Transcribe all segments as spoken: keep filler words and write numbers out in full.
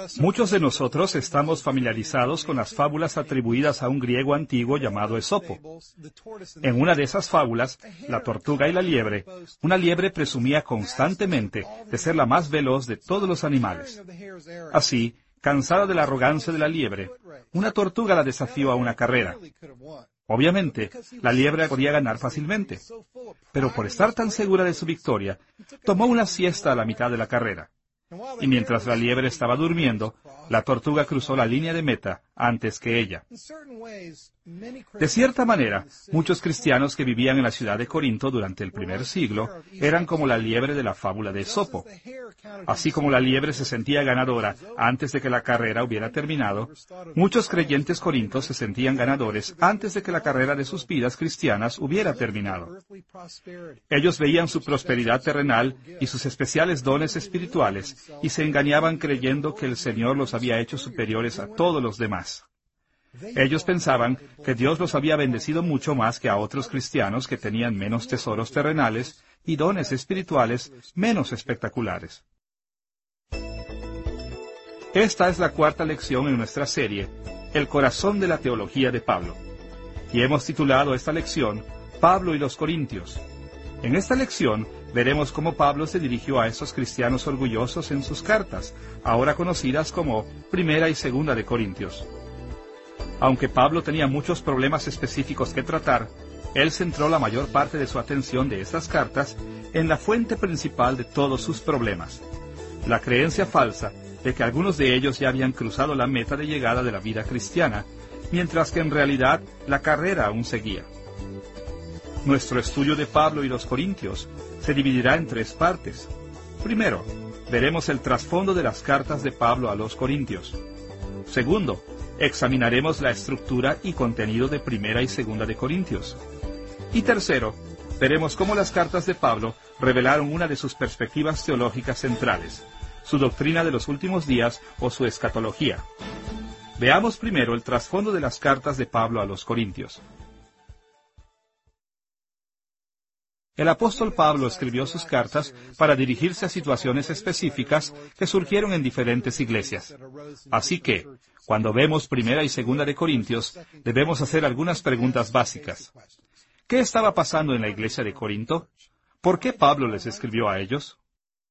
Muchos de nosotros estamos familiarizados con las fábulas atribuidas a un griego antiguo llamado Esopo. En una de esas fábulas, la tortuga y la liebre, una liebre presumía constantemente de ser la más veloz de todos los animales. Así, cansada de la arrogancia de la liebre, una tortuga la desafió a una carrera. Obviamente, la liebre podía ganar fácilmente, pero por estar tan segura de su victoria, tomó una siesta a la mitad de la carrera. Y mientras la liebre estaba durmiendo, la tortuga cruzó la línea de meta antes que ella. De cierta manera, muchos cristianos que vivían en la ciudad de Corinto durante el primer siglo eran como la liebre de la fábula de Esopo. Así como la liebre se sentía ganadora antes de que la carrera hubiera terminado, muchos creyentes corintios se sentían ganadores antes de que la carrera de sus vidas cristianas hubiera terminado. Ellos veían su prosperidad terrenal y sus especiales dones espirituales y se engañaban creyendo que el Señor los había hecho superiores a todos los demás. Ellos pensaban que Dios los había bendecido mucho más que a otros cristianos que tenían menos tesoros terrenales y dones espirituales menos espectaculares. Esta es la cuarta lección en nuestra serie, El corazón de la teología de Pablo. Y hemos titulado esta lección, Pablo y los Corintios. En esta lección veremos cómo Pablo se dirigió a estos cristianos orgullosos en sus cartas, ahora conocidas como Primera y Segunda de Corintios. Aunque Pablo tenía muchos problemas específicos que tratar, él centró la mayor parte de su atención de estas cartas en la fuente principal de todos sus problemas, la creencia falsa de que algunos de ellos ya habían cruzado la meta de llegada de la vida cristiana, mientras que en realidad la carrera aún seguía. Nuestro estudio de Pablo y los Corintios se dividirá en tres partes. Primero, veremos el trasfondo de las cartas de Pablo a los Corintios. Segundo, examinaremos la estructura y contenido de Primera y Segunda de Corintios. Y tercero, veremos cómo las cartas de Pablo revelaron una de sus perspectivas teológicas centrales, su doctrina de los últimos días o su escatología. Veamos primero el trasfondo de las cartas de Pablo a los Corintios. El apóstol Pablo escribió sus cartas para dirigirse a situaciones específicas que surgieron en diferentes iglesias. Así que, cuando vemos Primera y Segunda de Corintios, debemos hacer algunas preguntas básicas. ¿Qué estaba pasando en la iglesia de Corinto? ¿Por qué Pablo les escribió a ellos?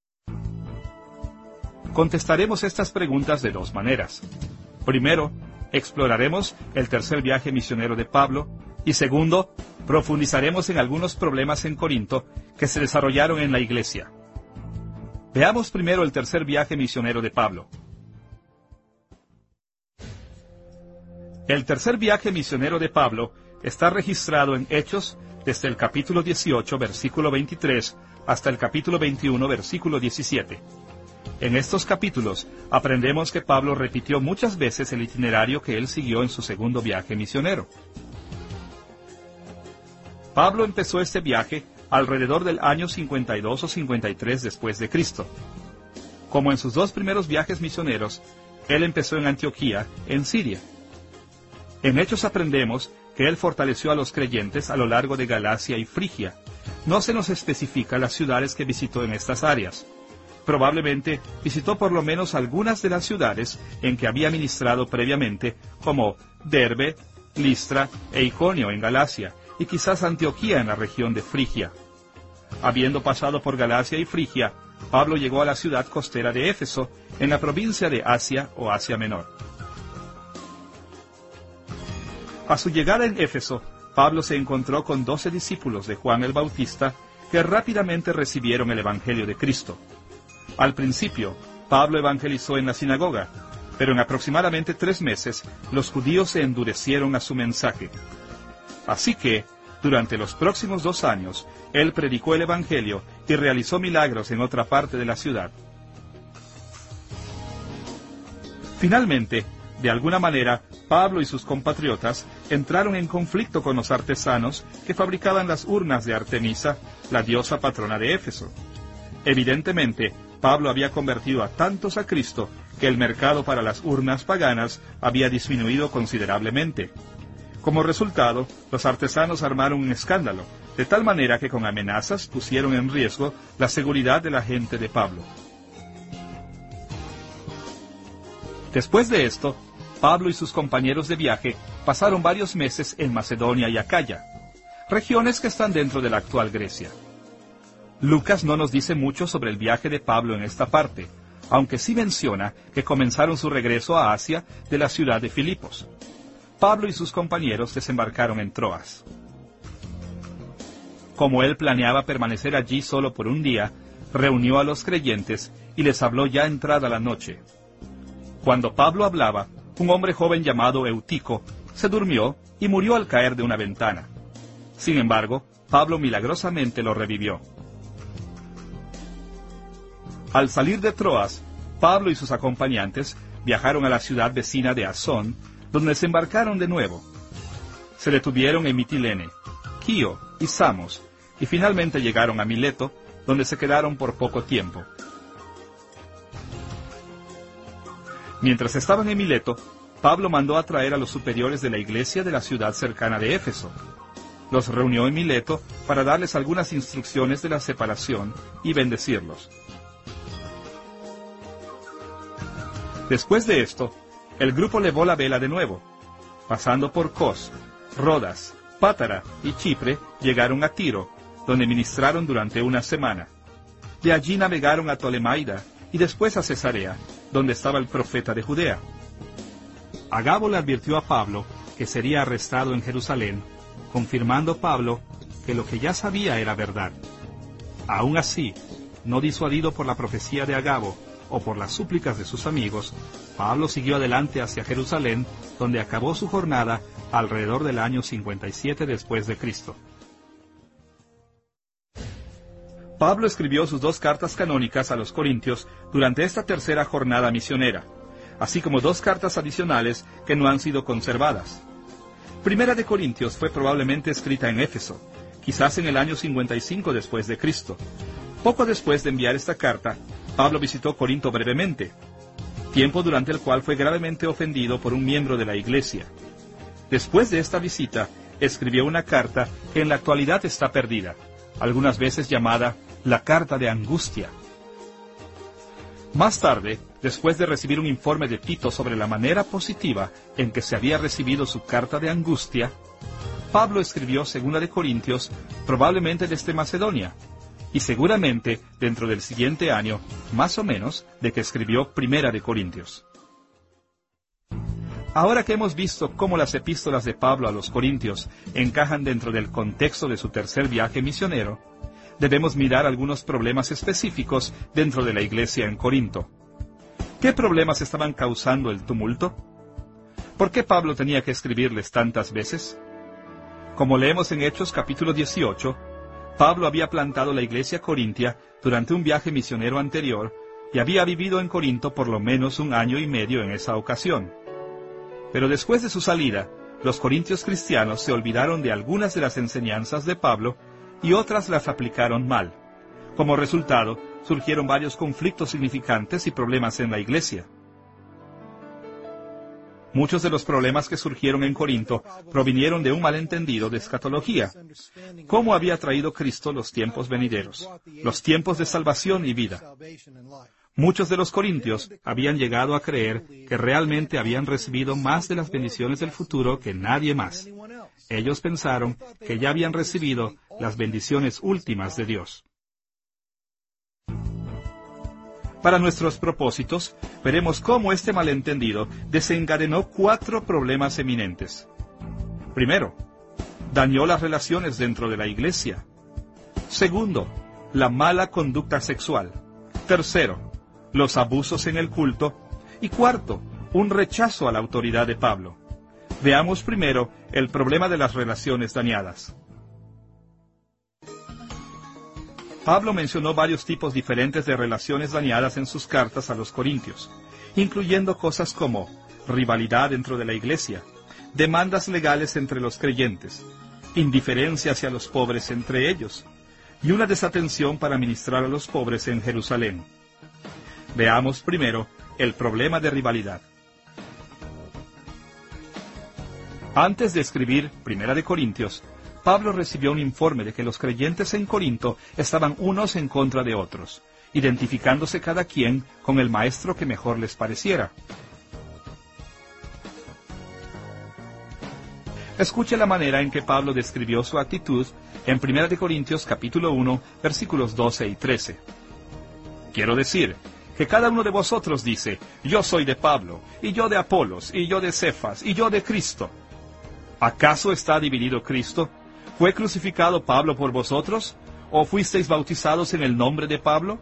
Contestaremos estas preguntas de dos maneras. Primero, exploraremos el tercer viaje misionero de Pablo, y segundo, profundizaremos en algunos problemas en Corinto que se desarrollaron en la iglesia. Veamos primero el tercer viaje misionero de Pablo. El tercer viaje misionero de Pablo está registrado en Hechos desde el capítulo dieciocho, versículo veintitrés, hasta el capítulo veintiuno, versículo diecisiete. En estos capítulos aprendemos que Pablo repitió muchas veces el itinerario que él siguió en su segundo viaje misionero. Pablo empezó este viaje alrededor del año cincuenta y dos o cincuenta y tres después de Cristo. Como en sus dos primeros viajes misioneros, él empezó en Antioquía, en Siria. En Hechos aprendemos que él fortaleció a los creyentes a lo largo de Galacia y Frigia. No se nos especifica las ciudades que visitó en estas áreas. Probablemente visitó por lo menos algunas de las ciudades en que había ministrado previamente, como Derbe, Listra e Iconio en Galacia, y quizás Antioquía en la región de Frigia. Habiendo pasado por Galacia y Frigia, Pablo llegó a la ciudad costera de Éfeso, en la provincia de Asia o Asia Menor. A su llegada en Éfeso, Pablo se encontró con doce discípulos de Juan el Bautista que rápidamente recibieron el Evangelio de Cristo. Al principio, Pablo evangelizó en la sinagoga, pero en aproximadamente tres meses, los judíos se endurecieron a su mensaje. Así que, durante los próximos dos años, él predicó el Evangelio y realizó milagros en otra parte de la ciudad. Finalmente, de alguna manera, Pablo y sus compatriotas entraron en conflicto con los artesanos que fabricaban las urnas de Artemisa, la diosa patrona de Éfeso. Evidentemente, Pablo había convertido a tantos a Cristo que el mercado para las urnas paganas había disminuido considerablemente. Como resultado, los artesanos armaron un escándalo, de tal manera que con amenazas pusieron en riesgo la seguridad de la gente de Pablo. Después de esto, Pablo y sus compañeros de viaje pasaron varios meses en Macedonia y Acaya, regiones que están dentro de la actual Grecia. Lucas no nos dice mucho sobre el viaje de Pablo en esta parte, aunque sí menciona que comenzaron su regreso a Asia de la ciudad de Filipos. Pablo y sus compañeros desembarcaron en Troas. Como él planeaba permanecer allí solo por un día, reunió a los creyentes y les habló ya entrada la noche. Cuando Pablo hablaba, un hombre joven llamado Eutico se durmió y murió al caer de una ventana. Sin embargo, Pablo milagrosamente lo revivió. Al salir de Troas, Pablo y sus acompañantes viajaron a la ciudad vecina de Asón, donde se embarcaron de nuevo. Se detuvieron en Mitilene, Quío y Samos, y finalmente llegaron a Mileto, donde se quedaron por poco tiempo. Mientras estaban en Mileto, Pablo mandó a traer a los superiores de la iglesia de la ciudad cercana de Éfeso. Los reunió en Mileto para darles algunas instrucciones de la separación y bendecirlos. Después de esto, el grupo levó la vela de nuevo. Pasando por Cos, Rodas, Pátara y Chipre, llegaron a Tiro, donde ministraron durante una semana. De allí navegaron a Tolemaida y después a Cesarea, donde estaba el profeta de Judea. Agabo le advirtió a Pablo que sería arrestado en Jerusalén, confirmando Pablo que lo que ya sabía era verdad. Aún así, no disuadido por la profecía de Agabo o por las súplicas de sus amigos, Pablo siguió adelante hacia Jerusalén, donde acabó su jornada alrededor del año cincuenta y siete después de Cristo. Pablo escribió sus dos cartas canónicas a los Corintios durante esta tercera jornada misionera, así como dos cartas adicionales que no han sido conservadas. Primera de Corintios fue probablemente escrita en Éfeso, quizás en el año cincuenta y cinco después de Cristo. Poco después de enviar esta carta, Pablo visitó Corinto brevemente, tiempo durante el cual fue gravemente ofendido por un miembro de la iglesia. Después de esta visita, escribió una carta que en la actualidad está perdida, algunas veces llamada la Carta de Angustia. Más tarde, después de recibir un informe de Tito sobre la manera positiva en que se había recibido su Carta de Angustia, Pablo escribió Segunda de Corintios, probablemente desde Macedonia, y seguramente dentro del siguiente año, más o menos, de que escribió Primera de Corintios. Ahora que hemos visto cómo las epístolas de Pablo a los Corintios encajan dentro del contexto de su tercer viaje misionero, debemos mirar algunos problemas específicos dentro de la iglesia en Corinto. ¿Qué problemas estaban causando el tumulto? ¿Por qué Pablo tenía que escribirles tantas veces? Como leemos en Hechos capítulo dieciocho, Pablo había plantado la iglesia corintia durante un viaje misionero anterior y había vivido en Corinto por lo menos un año y medio en esa ocasión. Pero después de su salida, los corintios cristianos se olvidaron de algunas de las enseñanzas de Pablo y otras las aplicaron mal. Como resultado, surgieron varios conflictos significantes y problemas en la iglesia. Muchos de los problemas que surgieron en Corinto provinieron de un malentendido de escatología. ¿Cómo había traído Cristo los tiempos venideros, los tiempos de salvación y vida? Muchos de los corintios habían llegado a creer que realmente habían recibido más de las bendiciones del futuro que nadie más. Ellos pensaron que ya habían recibido las bendiciones últimas de Dios. Para nuestros propósitos, veremos cómo este malentendido desencadenó cuatro problemas eminentes. Primero, dañó las relaciones dentro de la iglesia. Segundo, la mala conducta sexual. Tercero, los abusos en el culto. Y cuarto, un rechazo a la autoridad de Pablo. Veamos primero el problema de las relaciones dañadas. Pablo mencionó varios tipos diferentes de relaciones dañadas en sus cartas a los Corintios, incluyendo cosas como rivalidad dentro de la iglesia, demandas legales entre los creyentes, indiferencia hacia los pobres entre ellos, y una desatención para ministrar a los pobres en Jerusalén. Veamos primero el problema de rivalidad. Antes de escribir Primera de Corintios, Pablo recibió un informe de que los creyentes en Corinto estaban unos en contra de otros, identificándose cada quien con el maestro que mejor les pareciera. Escuche la manera en que Pablo describió su actitud en primera de Corintios capítulo uno, versículos doce y trece. Quiero decir, que cada uno de vosotros dice, yo soy de Pablo, y yo de Apolos, y yo de Cefas, y yo de Cristo. ¿Acaso está dividido Cristo? ¿Fue crucificado Pablo por vosotros? ¿O fuisteis bautizados en el nombre de Pablo?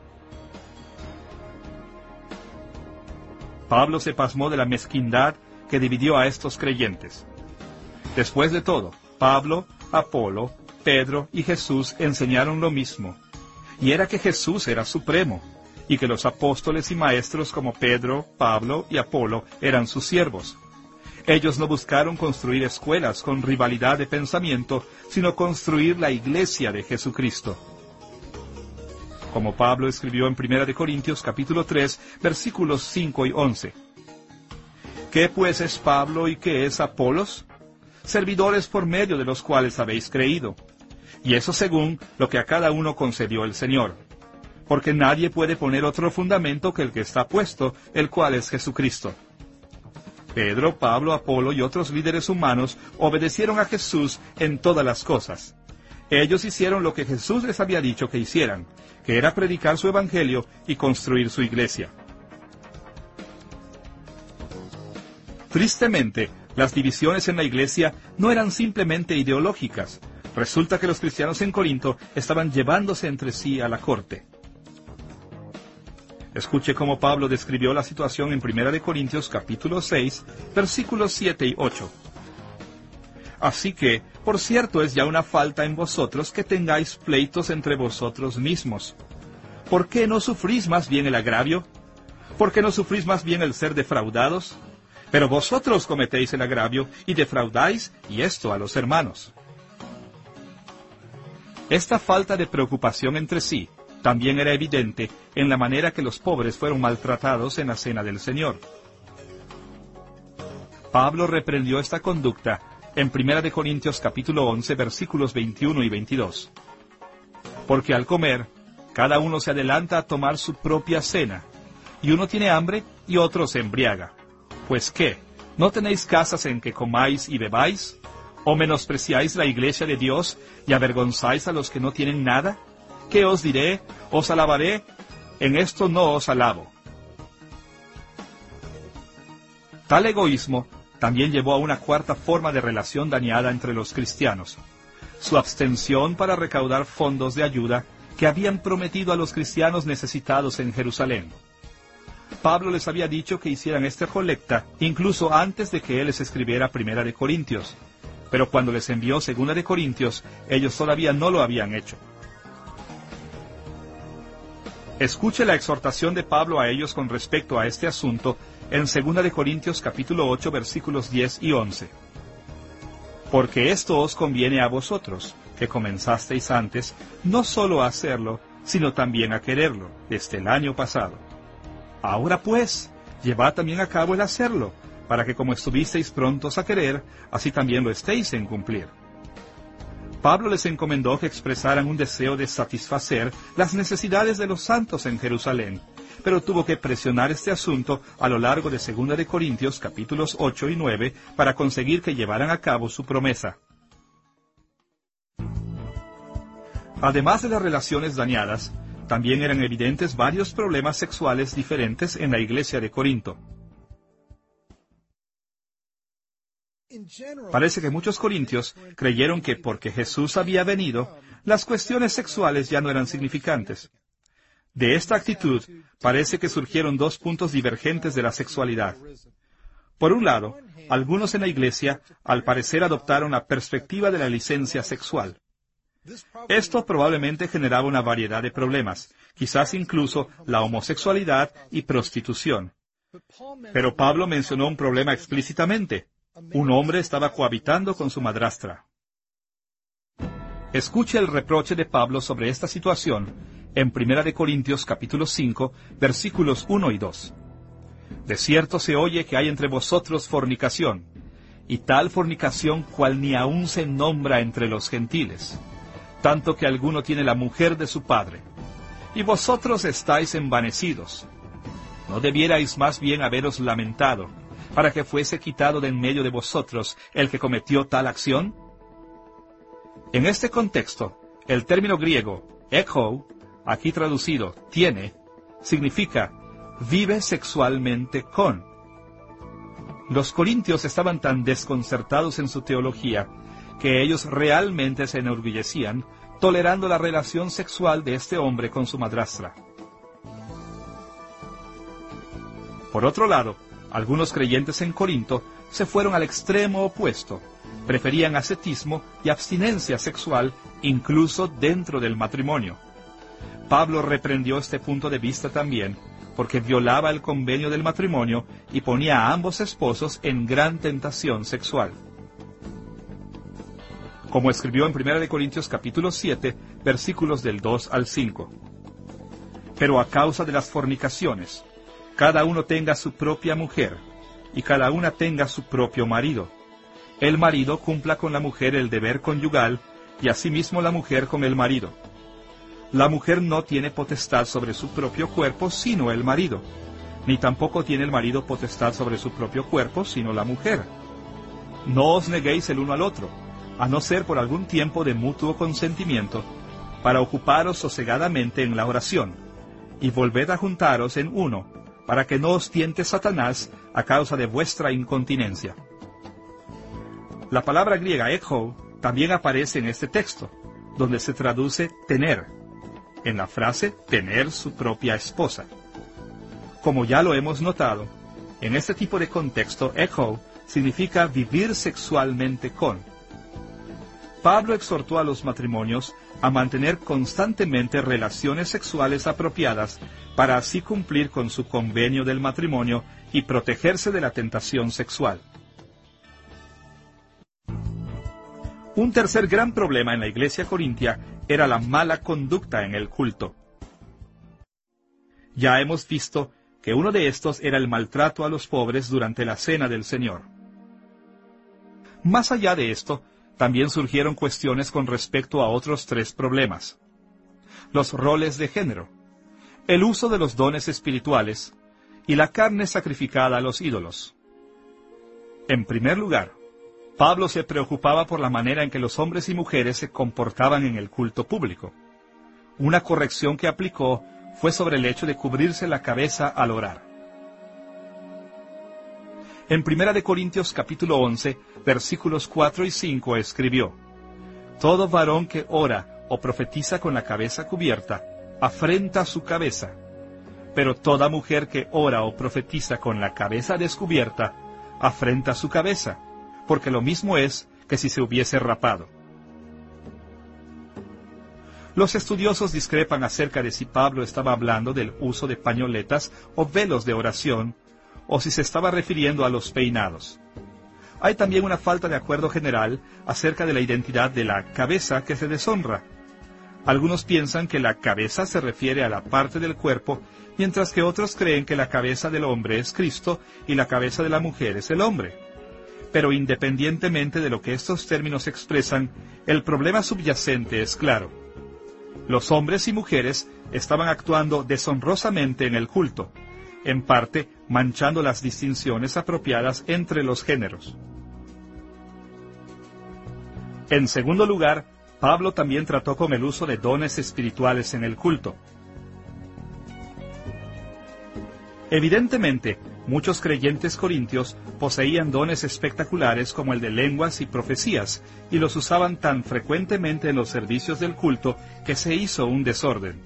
Pablo se pasmó de la mezquindad que dividió a estos creyentes. Después de todo, Pablo, Apolo, Pedro y Jesús enseñaron lo mismo, y era que Jesús era supremo, y que los apóstoles y maestros como Pedro, Pablo y Apolo eran sus siervos. Ellos no buscaron construir escuelas con rivalidad de pensamiento, sino construir la iglesia de Jesucristo. Como Pablo escribió en primera de Corintios capítulo tres, versículos cinco y once. ¿Qué pues es Pablo y qué es Apolos? Servidores por medio de los cuales habéis creído. Y eso según lo que a cada uno concedió el Señor. Porque nadie puede poner otro fundamento que el que está puesto, el cual es Jesucristo. Pedro, Pablo, Apolo y otros líderes humanos obedecieron a Jesús en todas las cosas. Ellos hicieron lo que Jesús les había dicho que hicieran, que era predicar su evangelio y construir su iglesia. Tristemente, las divisiones en la iglesia no eran simplemente ideológicas. Resulta que los cristianos en Corinto estaban llevándose entre sí a la corte. Escuche cómo Pablo describió la situación en primera de Corintios capítulo seis, versículos siete y ocho. Así que, por cierto, es ya una falta en vosotros que tengáis pleitos entre vosotros mismos. ¿Por qué no sufrís más bien el agravio? ¿Por qué no sufrís más bien el ser defraudados? Pero vosotros cometéis el agravio y defraudáis, y esto a los hermanos. Esta falta de preocupación entre sí también era evidente en la manera que los pobres fueron maltratados en la cena del Señor. Pablo reprendió esta conducta en primera de Corintios capítulo once, versículos veintiuno y veintidós. Porque al comer, cada uno se adelanta a tomar su propia cena, y uno tiene hambre y otro se embriaga. Pues ¿qué? ¿No tenéis casas en que comáis y bebáis? ¿O menospreciáis la iglesia de Dios y avergonzáis a los que no tienen nada? ¿Qué os diré? ¿Os alabaré? En esto no os alabo. Tal egoísmo también llevó a una cuarta forma de relación dañada entre los cristianos: su abstención para recaudar fondos de ayuda que habían prometido a los cristianos necesitados en Jerusalén. Pablo les había dicho que hicieran esta colecta incluso antes de que él les escribiera primera de Corintios, pero cuando les envió segunda de Corintios, ellos todavía no lo habían hecho. Escuche la exhortación de Pablo a ellos con respecto a este asunto en segunda de Corintios capítulo ocho, versículos diez y once. Porque esto os conviene a vosotros, que comenzasteis antes, no sólo a hacerlo, sino también a quererlo, desde el año pasado. Ahora pues, llevad también a cabo el hacerlo, para que como estuvisteis prontos a querer, así también lo estéis en cumplir. Pablo les encomendó que expresaran un deseo de satisfacer las necesidades de los santos en Jerusalén, pero tuvo que presionar este asunto a lo largo de segunda de Corintios capítulos ocho y nueve para conseguir que llevaran a cabo su promesa. Además de las relaciones dañadas, también eran evidentes varios problemas sexuales diferentes en la iglesia de Corinto. Parece que muchos corintios creyeron que porque Jesús había venido, las cuestiones sexuales ya no eran significantes. De esta actitud, parece que surgieron dos puntos divergentes de la sexualidad. Por un lado, algunos en la iglesia, al parecer, adoptaron la perspectiva de la licencia sexual. Esto probablemente generaba una variedad de problemas, quizás incluso la homosexualidad y prostitución. Pero Pablo mencionó un problema explícitamente. Un hombre estaba cohabitando con su madrastra. Escuche el reproche de Pablo sobre esta situación en primera de Corintios capítulo cinco, versículos uno y dos. De cierto se oye que hay entre vosotros fornicación, y tal fornicación cual ni aun se nombra entre los gentiles, tanto que alguno tiene la mujer de su padre. Y vosotros estáis envanecidos. ¿No debierais más bien haberos lamentado, para que fuese quitado de en medio de vosotros el que cometió tal acción? En este contexto, el término griego, echo, aquí traducido, tiene, significa, vive sexualmente con. Los corintios estaban tan desconcertados en su teología, que ellos realmente se enorgullecían, tolerando la relación sexual de este hombre con su madrastra. Por otro lado, algunos creyentes en Corinto se fueron al extremo opuesto, preferían ascetismo y abstinencia sexual incluso dentro del matrimonio. Pablo reprendió este punto de vista también, porque violaba el convenio del matrimonio y ponía a ambos esposos en gran tentación sexual. Como escribió en primera de Corintios capítulo siete, versículos del dos al cinco. Pero a causa de las fornicaciones, cada uno tenga su propia mujer, y cada una tenga su propio marido. El marido cumpla con la mujer el deber conyugal, y asimismo la mujer con el marido. La mujer no tiene potestad sobre su propio cuerpo, sino el marido, ni tampoco tiene el marido potestad sobre su propio cuerpo, sino la mujer. No os neguéis el uno al otro, a no ser por algún tiempo de mutuo consentimiento, para ocuparos sosegadamente en la oración, y volved a juntaros en uno, para que no os tiente Satanás a causa de vuestra incontinencia. La palabra griega echo también aparece en este texto, donde se traduce tener, en la frase tener su propia esposa. Como ya lo hemos notado, en este tipo de contexto, echo significa vivir sexualmente con. Pablo exhortó a los matrimonios a mantener constantemente relaciones sexuales apropiadas para así cumplir con su convenio del matrimonio y protegerse de la tentación sexual. Un tercer gran problema en la iglesia corintia era la mala conducta en el culto. Ya hemos visto que uno de estos era el maltrato a los pobres durante la cena del Señor. Más allá de esto, también surgieron cuestiones con respecto a otros tres problemas: los roles de género, el uso de los dones espirituales y la carne sacrificada a los ídolos. En primer lugar, Pablo se preocupaba por la manera en que los hombres y mujeres se comportaban en el culto público. Una corrección que aplicó fue sobre el hecho de cubrirse la cabeza al orar. En primera de Corintios capítulo once, versículos cuatro y cinco escribió: Todo varón que ora o profetiza con la cabeza cubierta, afrenta su cabeza. Pero toda mujer que ora o profetiza con la cabeza descubierta, afrenta su cabeza, porque lo mismo es que si se hubiese rapado. Los estudiosos discrepan acerca de si Pablo estaba hablando del uso de pañoletas o velos de oración, o si se estaba refiriendo a los peinados. Hay también una falta de acuerdo general acerca de la identidad de la cabeza que se deshonra. Algunos piensan que la cabeza se refiere a la parte del cuerpo, mientras que otros creen que la cabeza del hombre es Cristo y la cabeza de la mujer es el hombre. Pero independientemente de lo que estos términos expresan, el problema subyacente es claro. Los hombres y mujeres estaban actuando deshonrosamente en el culto, en parte manchando las distinciones apropiadas entre los géneros. En segundo lugar, Pablo también trató con el uso de dones espirituales en el culto. Evidentemente, muchos creyentes corintios poseían dones espectaculares como el de lenguas y profecías, y los usaban tan frecuentemente en los servicios del culto que se hizo un desorden.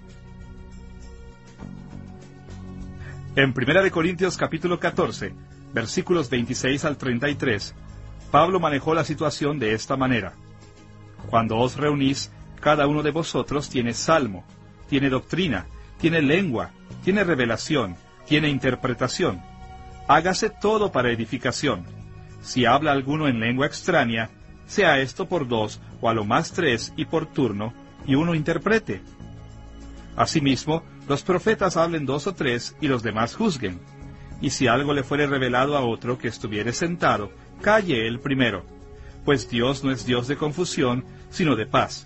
En primera de Corintios capítulo catorce, versículos veintiséis al treinta y tres, Pablo manejó la situación de esta manera: Cuando os reunís, cada uno de vosotros tiene salmo, tiene doctrina, tiene lengua, tiene revelación, tiene interpretación. Hágase todo para edificación. Si habla alguno en lengua extraña, sea esto por dos, o a lo más tres, y por turno, y uno interprete. Asimismo, los profetas hablen dos o tres, y los demás juzguen. Y si algo le fuere revelado a otro que estuviere sentado, calle él primero, pues Dios no es Dios de confusión, sino de paz.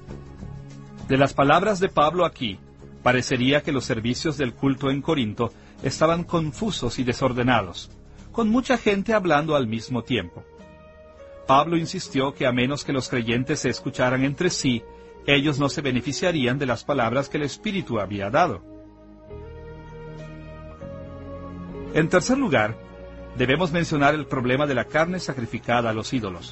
De las palabras de Pablo aquí, parecería que los servicios del culto en Corinto estaban confusos y desordenados, con mucha gente hablando al mismo tiempo. Pablo insistió que a menos que los creyentes se escucharan entre sí, ellos no se beneficiarían de las palabras que el Espíritu había dado. En tercer lugar, debemos mencionar el problema de la carne sacrificada a los ídolos.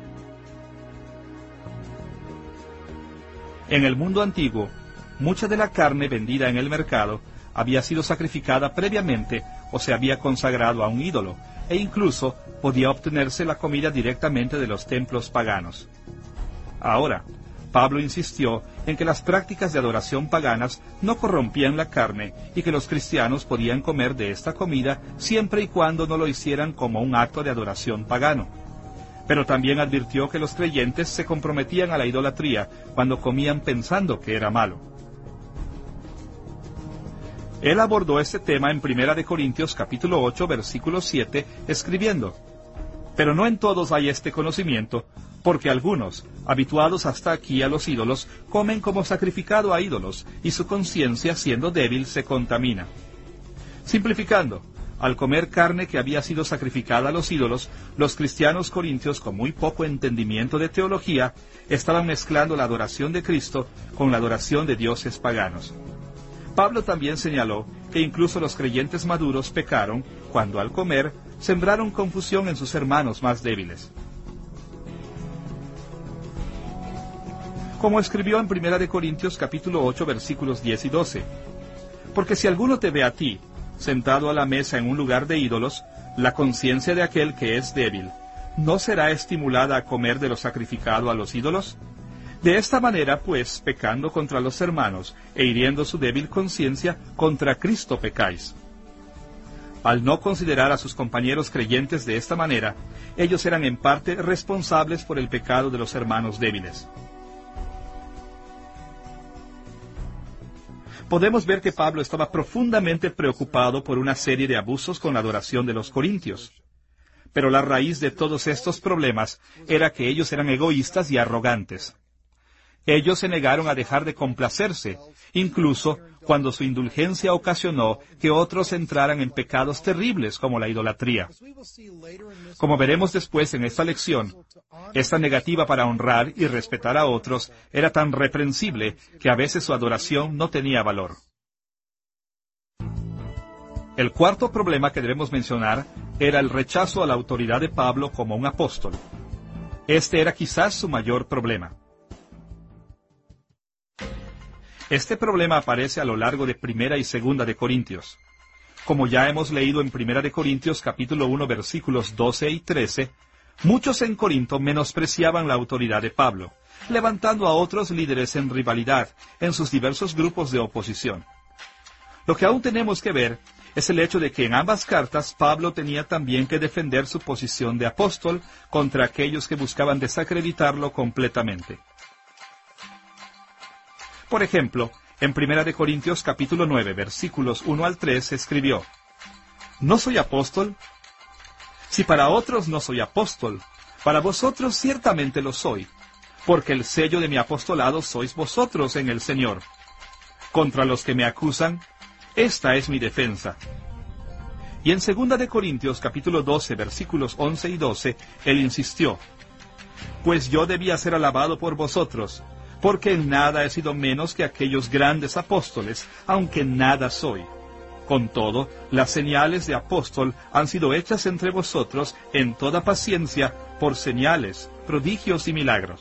En el mundo antiguo, mucha de la carne vendida en el mercado había sido sacrificada previamente o se había consagrado a un ídolo, e incluso podía obtenerse la comida directamente de los templos paganos. Ahora, Pablo insistió en que las prácticas de adoración paganas no corrompían la carne y que los cristianos podían comer de esta comida siempre y cuando no lo hicieran como un acto de adoración pagano. Pero también advirtió que los creyentes se comprometían a la idolatría cuando comían pensando que era malo. Él abordó este tema en Primera de Corintios capítulo ocho, versículo siete, escribiendo: «Pero no en todos hay este conocimiento, porque algunos, habituados hasta aquí a los ídolos, comen como sacrificado a ídolos, y su conciencia, siendo débil, se contamina». Simplificando, al comer carne que había sido sacrificada a los ídolos, los cristianos corintios, con muy poco entendimiento de teología, estaban mezclando la adoración de Cristo con la adoración de dioses paganos. Pablo también señaló que incluso los creyentes maduros pecaron cuando al comer sembraron confusión en sus hermanos más débiles. Como escribió en Primera de Corintios capítulo ocho, versículos diez y doce, «Porque si alguno te ve a ti, sentado a la mesa en un lugar de ídolos, la conciencia de aquel que es débil, ¿no será estimulada a comer de lo sacrificado a los ídolos? De esta manera, pues, pecando contra los hermanos e hiriendo su débil conciencia, contra Cristo pecáis». Al no considerar a sus compañeros creyentes de esta manera, ellos eran en parte responsables por el pecado de los hermanos débiles. Podemos ver que Pablo estaba profundamente preocupado por una serie de abusos con la adoración de los corintios. Pero la raíz de todos estos problemas era que ellos eran egoístas y arrogantes. Ellos se negaron a dejar de complacerse, incluso cuando su indulgencia ocasionó que otros entraran en pecados terribles como la idolatría. Como veremos después en esta lección, esta negativa para honrar y respetar a otros era tan reprensible que a veces su adoración no tenía valor. El cuarto problema que debemos mencionar era el rechazo a la autoridad de Pablo como un apóstol. Este era quizás su mayor problema. Este problema aparece a lo largo de Primera y Segunda de Corintios. Como ya hemos leído en Primera de Corintios capítulo uno versículos doce y trece, muchos en Corinto menospreciaban la autoridad de Pablo, levantando a otros líderes en rivalidad en sus diversos grupos de oposición. Lo que aún tenemos que ver es el hecho de que en ambas cartas Pablo tenía también que defender su posición de apóstol contra aquellos que buscaban desacreditarlo completamente. Por ejemplo, en Primera de Corintios capítulo nueve, versículos uno al tres, escribió: «¿No soy apóstol? Si para otros no soy apóstol, para vosotros ciertamente lo soy, porque el sello de mi apostolado sois vosotros en el Señor. Contra los que me acusan, esta es mi defensa». Y en Segunda de Corintios capítulo doce, versículos once y doce, él insistió: «Pues yo debía ser alabado por vosotros, porque en nada he sido menos que aquellos grandes apóstoles, aunque nada soy. Con todo, las señales de apóstol han sido hechas entre vosotros en toda paciencia por señales, prodigios y milagros».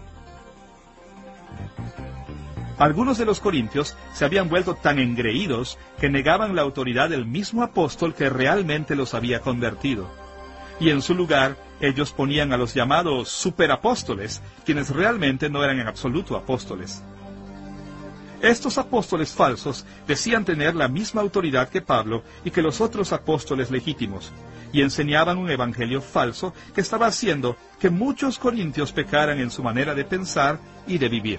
Algunos de los corintios se habían vuelto tan engreídos que negaban la autoridad del mismo apóstol que realmente los había convertido. Y en su lugar, ellos ponían a los llamados superapóstoles, quienes realmente no eran en absoluto apóstoles. Estos apóstoles falsos decían tener la misma autoridad que Pablo y que los otros apóstoles legítimos, y enseñaban un evangelio falso que estaba haciendo que muchos corintios pecaran en su manera de pensar y de vivir.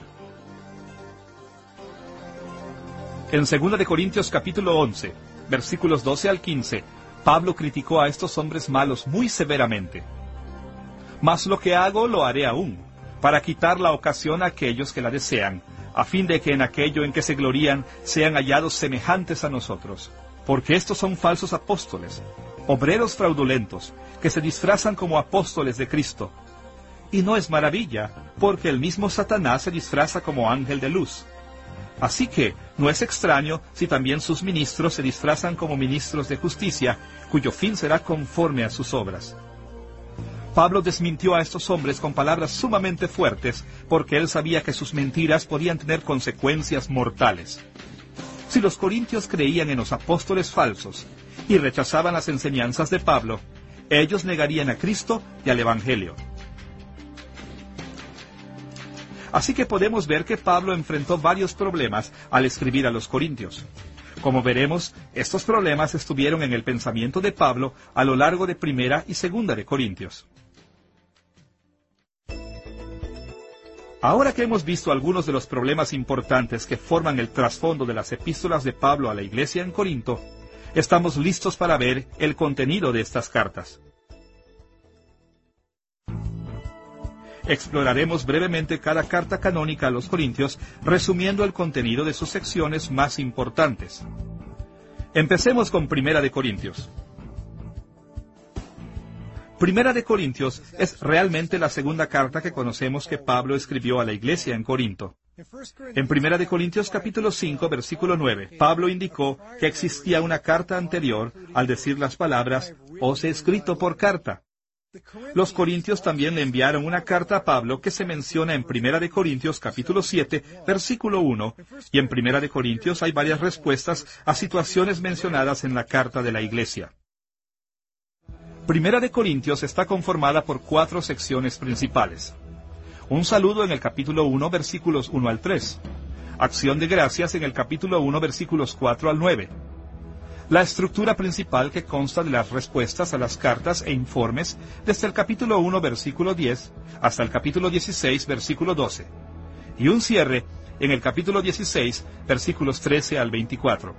En Segunda de Corintios capítulo once, versículos doce al quince, Pablo criticó a estos hombres malos muy severamente. «Mas lo que hago lo haré aún, para quitar la ocasión a aquellos que la desean, a fin de que en aquello en que se glorían sean hallados semejantes a nosotros. porque estos son falsos apóstoles, obreros fraudulentos, que se disfrazan como apóstoles de Cristo. Y no es maravilla, porque el mismo Satanás se disfraza como ángel de luz. Así que no es extraño si también sus ministros se disfrazan como ministros de justicia, cuyo fin será conforme a sus obras. Pablo desmintió a estos hombres con palabras sumamente fuertes, porque él sabía que sus mentiras podían tener consecuencias mortales. Si los corintios creían en los apóstoles falsos y rechazaban las enseñanzas de Pablo, ellos negarían a Cristo y al Evangelio. Así que podemos ver que Pablo enfrentó varios problemas al escribir a los corintios. Como veremos, estos problemas estuvieron en el pensamiento de Pablo a lo largo de Primera y Segunda de Corintios. Ahora que hemos visto algunos de los problemas importantes que forman el trasfondo de las epístolas de Pablo a la iglesia en Corinto, estamos listos para ver el contenido de estas cartas. Exploraremos brevemente cada carta canónica a los Corintios, resumiendo el contenido de sus secciones más importantes. Empecemos con Primera de Corintios. Primera de Corintios es realmente la segunda carta que conocemos que Pablo escribió a la iglesia en Corinto. En Primera de Corintios capítulo cinco, versículo nueve, Pablo indicó que existía una carta anterior al decir las palabras, «Os he escrito por carta». Los corintios también le enviaron una carta a Pablo que se menciona en Primera de Corintios capítulo siete, versículo uno, y en Primera de Corintios hay varias respuestas a situaciones mencionadas en la carta de la iglesia. Primera de Corintios está conformada por cuatro secciones principales. Un saludo en el capítulo uno, versículos uno al tres. Acción de gracias en el capítulo uno, versículos cuatro al nueve. La estructura principal que consta de las respuestas a las cartas e informes desde el capítulo uno, versículo diez, hasta el capítulo dieciséis, versículo doce. Y un cierre en el capítulo dieciséis, versículos trece al veinticuatro.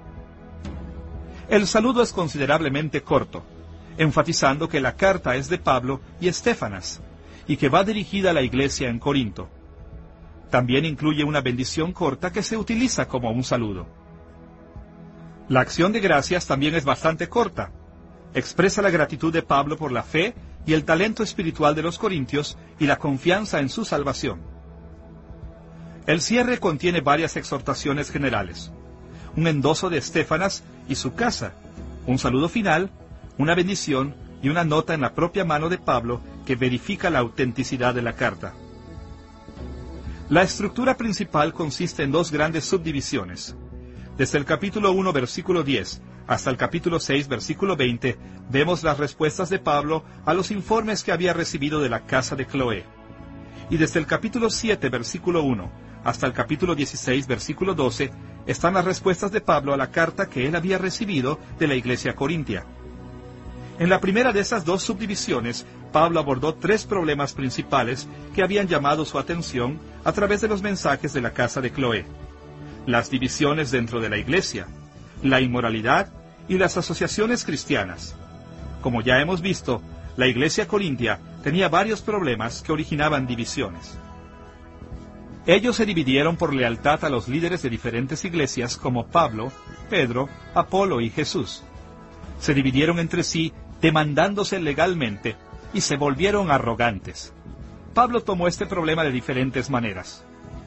El saludo es considerablemente corto, enfatizando que la carta es de Pablo y Estéfanas, y que va dirigida a la iglesia en Corinto. También incluye una bendición corta que se utiliza como un saludo. La acción de gracias también es bastante corta. Expresa la gratitud de Pablo por la fe y el talento espiritual de los corintios y la confianza en su salvación. El cierre contiene varias exhortaciones generales, un endoso de Estéfanas y su casa, un saludo final, una bendición y una nota en la propia mano de Pablo que verifica la autenticidad de la carta. La estructura principal consiste en dos grandes subdivisiones. Desde el capítulo uno, versículo diez, hasta el capítulo seis, versículo veinte, vemos las respuestas de Pablo a los informes que había recibido de la casa de Cloé. Y desde el capítulo siete, versículo uno, hasta el capítulo dieciséis, versículo doce, están las respuestas de Pablo a la carta que él había recibido de la iglesia corintia. En la primera de esas dos subdivisiones, Pablo abordó tres problemas principales que habían llamado su atención a través de los mensajes de la casa de Cloé: las divisiones dentro de la iglesia, la inmoralidad y las asociaciones cristianas. Como ya hemos visto, la iglesia corintia tenía varios problemas que originaban divisiones. Ellos se dividieron por lealtad a los líderes de diferentes iglesias como Pablo, Pedro, Apolo y Jesús. Se dividieron entre sí demandándose legalmente y se volvieron arrogantes. Pablo tomó este problema de diferentes maneras.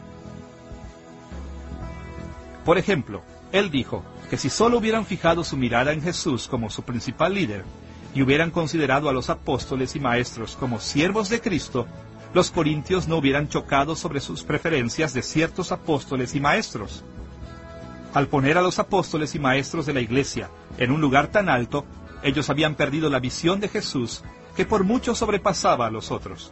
Por ejemplo, él dijo que si solo hubieran fijado su mirada en Jesús como su principal líder y hubieran considerado a los apóstoles y maestros como siervos de Cristo, los corintios no hubieran chocado sobre sus preferencias de ciertos apóstoles y maestros. Al poner a los apóstoles y maestros de la iglesia en un lugar tan alto, ellos habían perdido la visión de Jesús que por mucho sobrepasaba a los otros.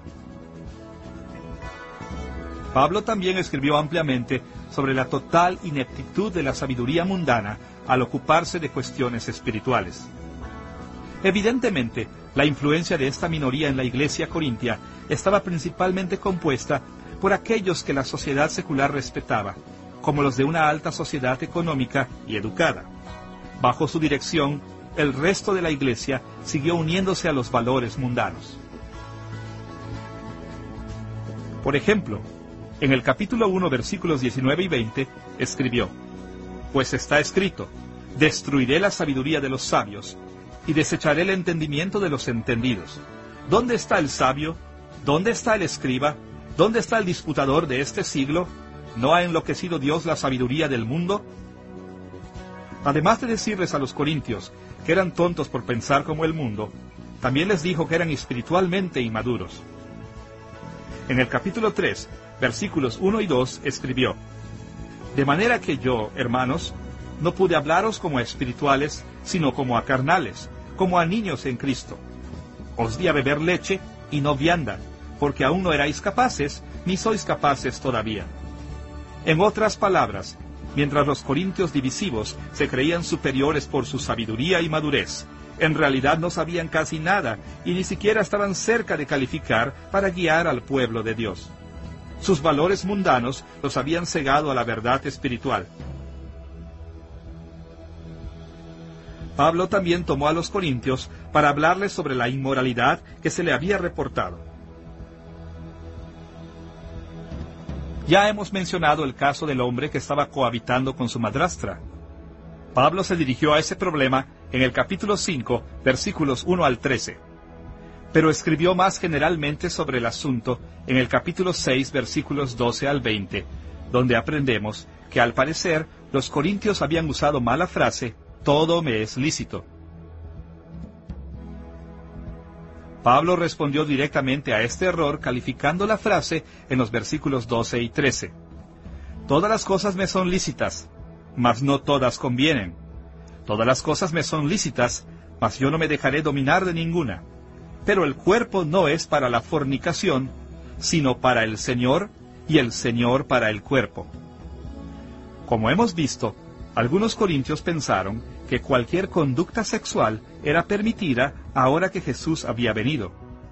Pablo también escribió ampliamente sobre la total ineptitud de la sabiduría mundana al ocuparse de cuestiones espirituales. Evidentemente, la influencia de esta minoría en la iglesia corintia estaba principalmente compuesta por aquellos que la sociedad secular respetaba, como los de una alta sociedad económica y educada. Bajo su dirección, el resto de la iglesia siguió uniéndose a los valores mundanos. Por ejemplo, en el capítulo uno, versículos diecinueve y veinte, escribió: «Pues está escrito, Destruiré la sabiduría de los sabios, y desecharé el entendimiento de los entendidos. ¿Dónde está el sabio? ¿Dónde está el escriba? ¿Dónde está el disputador de este siglo? ¿No ha enloquecido Dios la sabiduría del mundo? Además de decirles a los corintios que eran tontos por pensar como el mundo, también les dijo que eran espiritualmente inmaduros. En el capítulo tres, versículos uno y dos, escribió: De manera que yo, hermanos, no pude hablaros como a espirituales, sino como a carnales, como a niños en Cristo. Os di a beber leche y no vianda, porque aún no erais capaces, ni sois capaces todavía. En otras palabras, mientras los corintios divisivos se creían superiores por su sabiduría y madurez, en realidad no sabían casi nada y ni siquiera estaban cerca de calificar para guiar al pueblo de Dios. Sus valores mundanos los habían cegado a la verdad espiritual. Pablo también tomó a los corintios para hablarles sobre la inmoralidad que se le había reportado. Ya hemos mencionado el caso del hombre que estaba cohabitando con su madrastra. Pablo se dirigió a ese problema en el capítulo cinco, versículos uno al trece. Pero escribió más generalmente sobre el asunto en el capítulo seis, versículos doce al veinte, donde aprendemos que al parecer los corintios habían usado mal la frase «todo me es lícito». Pablo respondió directamente a este error calificando la frase en los versículos doce y trece. Todas las cosas me son lícitas, mas no todas convienen. Todas las cosas me son lícitas, mas yo no me dejaré dominar de ninguna. Pero el cuerpo no es para la fornicación, sino para el Señor, y el Señor para el cuerpo. Como hemos visto, algunos corintios pensaron que cualquier conducta sexual era permitida ahora que Jesús había venido.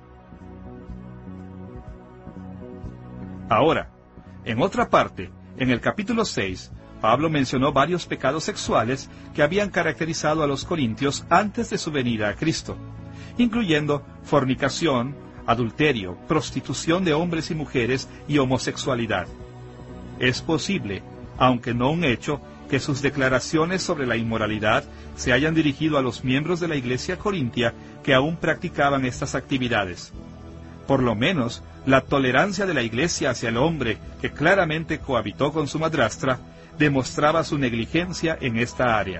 Ahora, en otra parte, en el capítulo seis, Pablo mencionó varios pecados sexuales que habían caracterizado a los corintios antes de su venida a Cristo, incluyendo fornicación, adulterio, prostitución de hombres y mujeres y homosexualidad. Es posible, aunque no un hecho, que sus declaraciones sobre la inmoralidad se hayan dirigido a los miembros de la iglesia corintia que aún practicaban estas actividades. Por lo menos, la tolerancia de la iglesia hacia el hombre que claramente cohabitó con su madrastra demostraba su negligencia en esta área.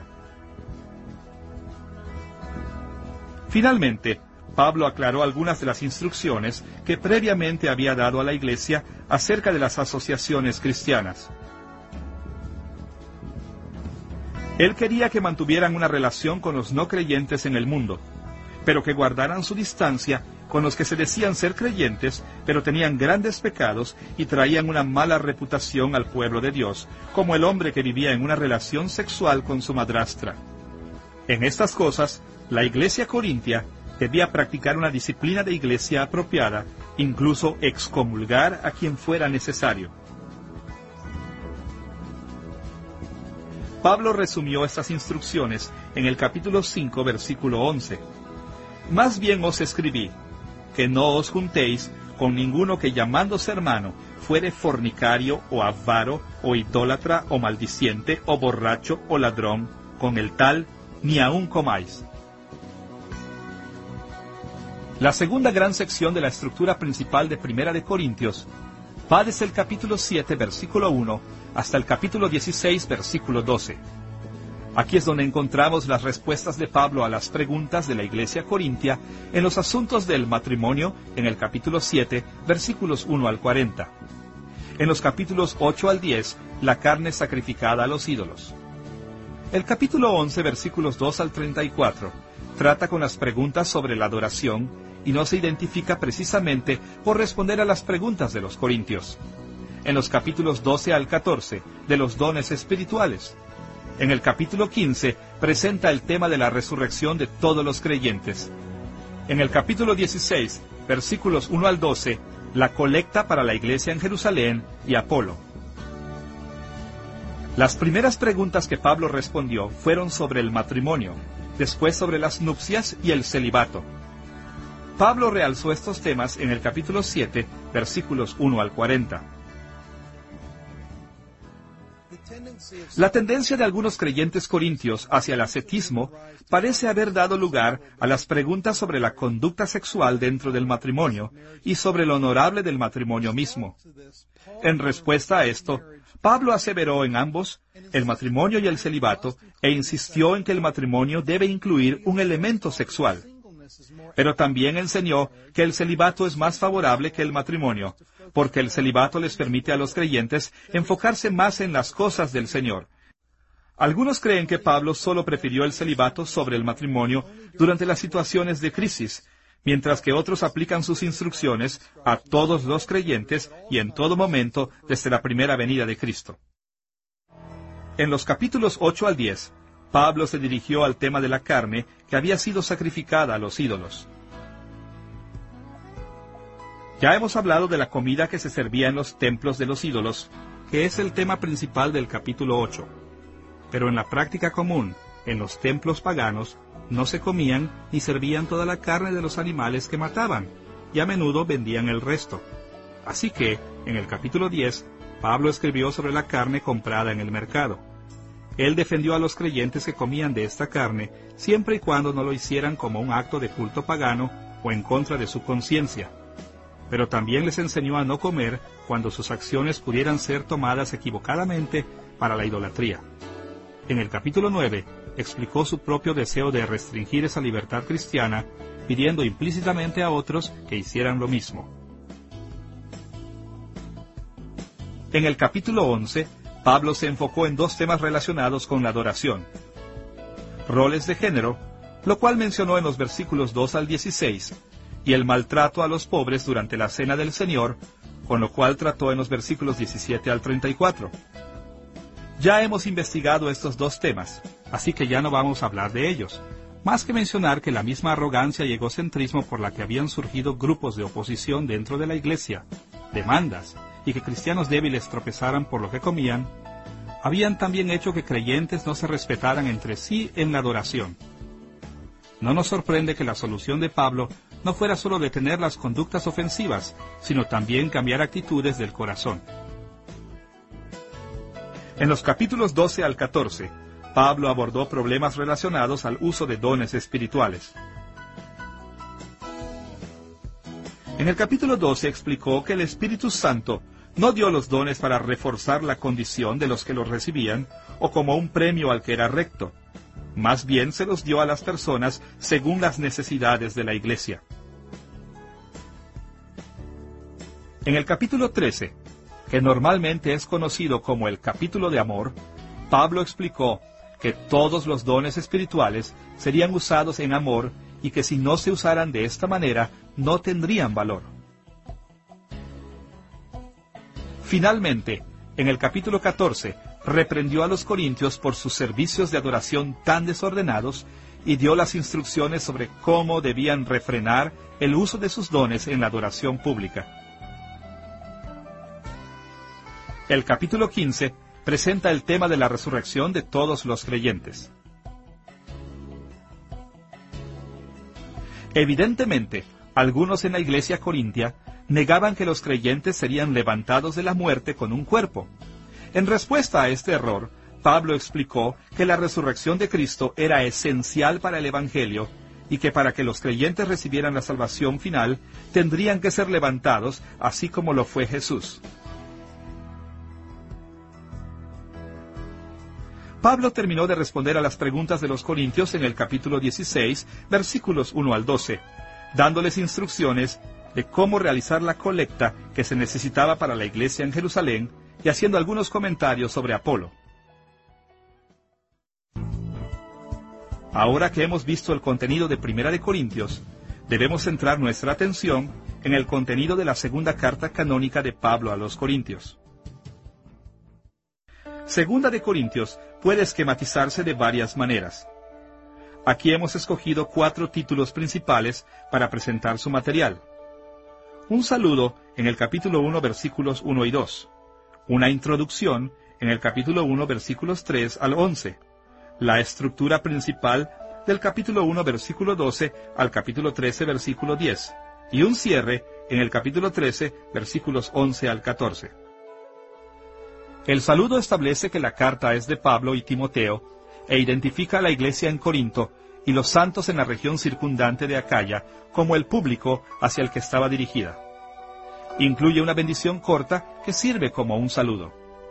Finalmente, Pablo aclaró algunas de las instrucciones que previamente había dado a la iglesia acerca de las asociaciones cristianas. Él quería que mantuvieran una relación con los no creyentes en el mundo, pero que guardaran su distancia con los que se decían ser creyentes, pero tenían grandes pecados y traían una mala reputación al pueblo de Dios, como el hombre que vivía en una relación sexual con su madrastra. En estas cosas, la iglesia corintia debía practicar una disciplina de iglesia apropiada, incluso excomulgar a quien fuera necesario. Pablo resumió estas instrucciones en el capítulo cinco, versículo once. Más bien os escribí, que no os juntéis con ninguno que llamándose hermano fuere fornicario o avaro o idólatra o maldiciente o borracho o ladrón, con el tal ni aun comáis. La segunda gran sección de la estructura principal de Primera de Corintios va desde el capítulo siete, versículo uno, hasta el capítulo dieciséis, versículo doce. Aquí es donde encontramos las respuestas de Pablo a las preguntas de la iglesia corintia en los asuntos del matrimonio en el capítulo siete, versículos uno al cuarenta. En los capítulos ocho al diez, la carne sacrificada a los ídolos. El capítulo once, versículos dos al treinta y cuatro, trata con las preguntas sobre la adoración y no se identifica precisamente por responder a las preguntas de los corintios. En los capítulos doce al catorce, de los dones espirituales. En el capítulo quince, presenta el tema de la resurrección de todos los creyentes. En el capítulo dieciséis, versículos uno al doce, la colecta para la iglesia en Jerusalén y Apolo. Las primeras preguntas que Pablo respondió fueron sobre el matrimonio, después sobre las nupcias y el celibato. Pablo realzó estos temas en el capítulo siete, versículos uno al cuarenta. La tendencia de algunos creyentes corintios hacia el ascetismo parece haber dado lugar a las preguntas sobre la conducta sexual dentro del matrimonio y sobre lo honorable del matrimonio mismo. En respuesta a esto, Pablo aseveró en ambos el matrimonio y el celibato e insistió en que el matrimonio debe incluir un elemento sexual. Pero también enseñó que el celibato es más favorable que el matrimonio, porque el celibato les permite a los creyentes enfocarse más en las cosas del Señor. Algunos creen que Pablo solo prefirió el celibato sobre el matrimonio durante las situaciones de crisis, mientras que otros aplican sus instrucciones a todos los creyentes y en todo momento desde la primera venida de Cristo. En los capítulos ocho al diez, Pablo se dirigió al tema de la carne que había sido sacrificada a los ídolos. Ya hemos hablado de la comida que se servía en los templos de los ídolos, que es el tema principal del capítulo ocho. Pero en la práctica común, en los templos paganos, no se comían ni servían toda la carne de los animales que mataban, y a menudo vendían el resto. Así que, en el capítulo diez, Pablo escribió sobre la carne comprada en el mercado. Él defendió a los creyentes que comían de esta carne, siempre y cuando no lo hicieran como un acto de culto pagano o en contra de su conciencia. Pero también les enseñó a no comer cuando sus acciones pudieran ser tomadas equivocadamente para la idolatría. En el capítulo nueve, explicó su propio deseo de restringir esa libertad cristiana, pidiendo implícitamente a otros que hicieran lo mismo. En el capítulo once, Pablo se enfocó en dos temas relacionados con la adoración. Roles de género, lo cual mencionó en los versículos dos al dieciséis, y el maltrato a los pobres durante la Cena del Señor, con lo cual trató en los versículos diecisiete al treinta y cuatro. Ya hemos investigado estos dos temas, así que ya no vamos a hablar de ellos, más que mencionar que la misma arrogancia y egocentrismo por la que habían surgido grupos de oposición dentro de la iglesia, demandas, y que cristianos débiles tropezaran por lo que comían, habían también hecho que creyentes no se respetaran entre sí en la adoración. No nos sorprende que la solución de Pablo no fuera solo detener las conductas ofensivas, sino también cambiar actitudes del corazón. En los capítulos doce al catorce, Pablo abordó problemas relacionados al uso de dones espirituales. En el capítulo doce explicó que el Espíritu Santo no dio los dones para reforzar la condición de los que los recibían o como un premio al que era recto. Más bien se los dio a las personas según las necesidades de la iglesia. En el capítulo trece, que normalmente es conocido como el capítulo de amor, Pablo explicó que todos los dones espirituales serían usados en amor y que si no se usaran de esta manera, no tendrían valor. Finalmente, en el capítulo catorce, reprendió a los corintios por sus servicios de adoración tan desordenados y dio las instrucciones sobre cómo debían refrenar el uso de sus dones en la adoración pública. El capítulo quince presenta el tema de la resurrección de todos los creyentes. Evidentemente, algunos en la iglesia corintia negaban que los creyentes serían levantados de la muerte con un cuerpo. En respuesta a este error, Pablo explicó que la resurrección de Cristo era esencial para el Evangelio y que para que los creyentes recibieran la salvación final, tendrían que ser levantados así como lo fue Jesús. Pablo terminó de responder a las preguntas de los corintios en el capítulo dieciséis, versículos uno al doce, dándoles instrucciones de cómo realizar la colecta que se necesitaba para la iglesia en Jerusalén y haciendo algunos comentarios sobre Apolo. Ahora que hemos visto el contenido de Primera de Corintios, debemos centrar nuestra atención en el contenido de la segunda carta canónica de Pablo a los Corintios. Segunda de Corintios puede esquematizarse de varias maneras. Aquí hemos escogido cuatro títulos principales para presentar su material. Un saludo en el capítulo uno, versículos uno y dos. Una introducción en el capítulo uno, versículos tres al once. La estructura principal del capítulo uno, versículo doce al capítulo trece, versículo diez. Y un cierre en el capítulo trece, versículos once al catorce. El saludo establece que la carta es de Pablo y Timoteo, e identifica a la iglesia en Corinto y los santos en la región circundante de Acaya como el público hacia el que estaba dirigida. Incluye una bendición corta que sirve como un saludo.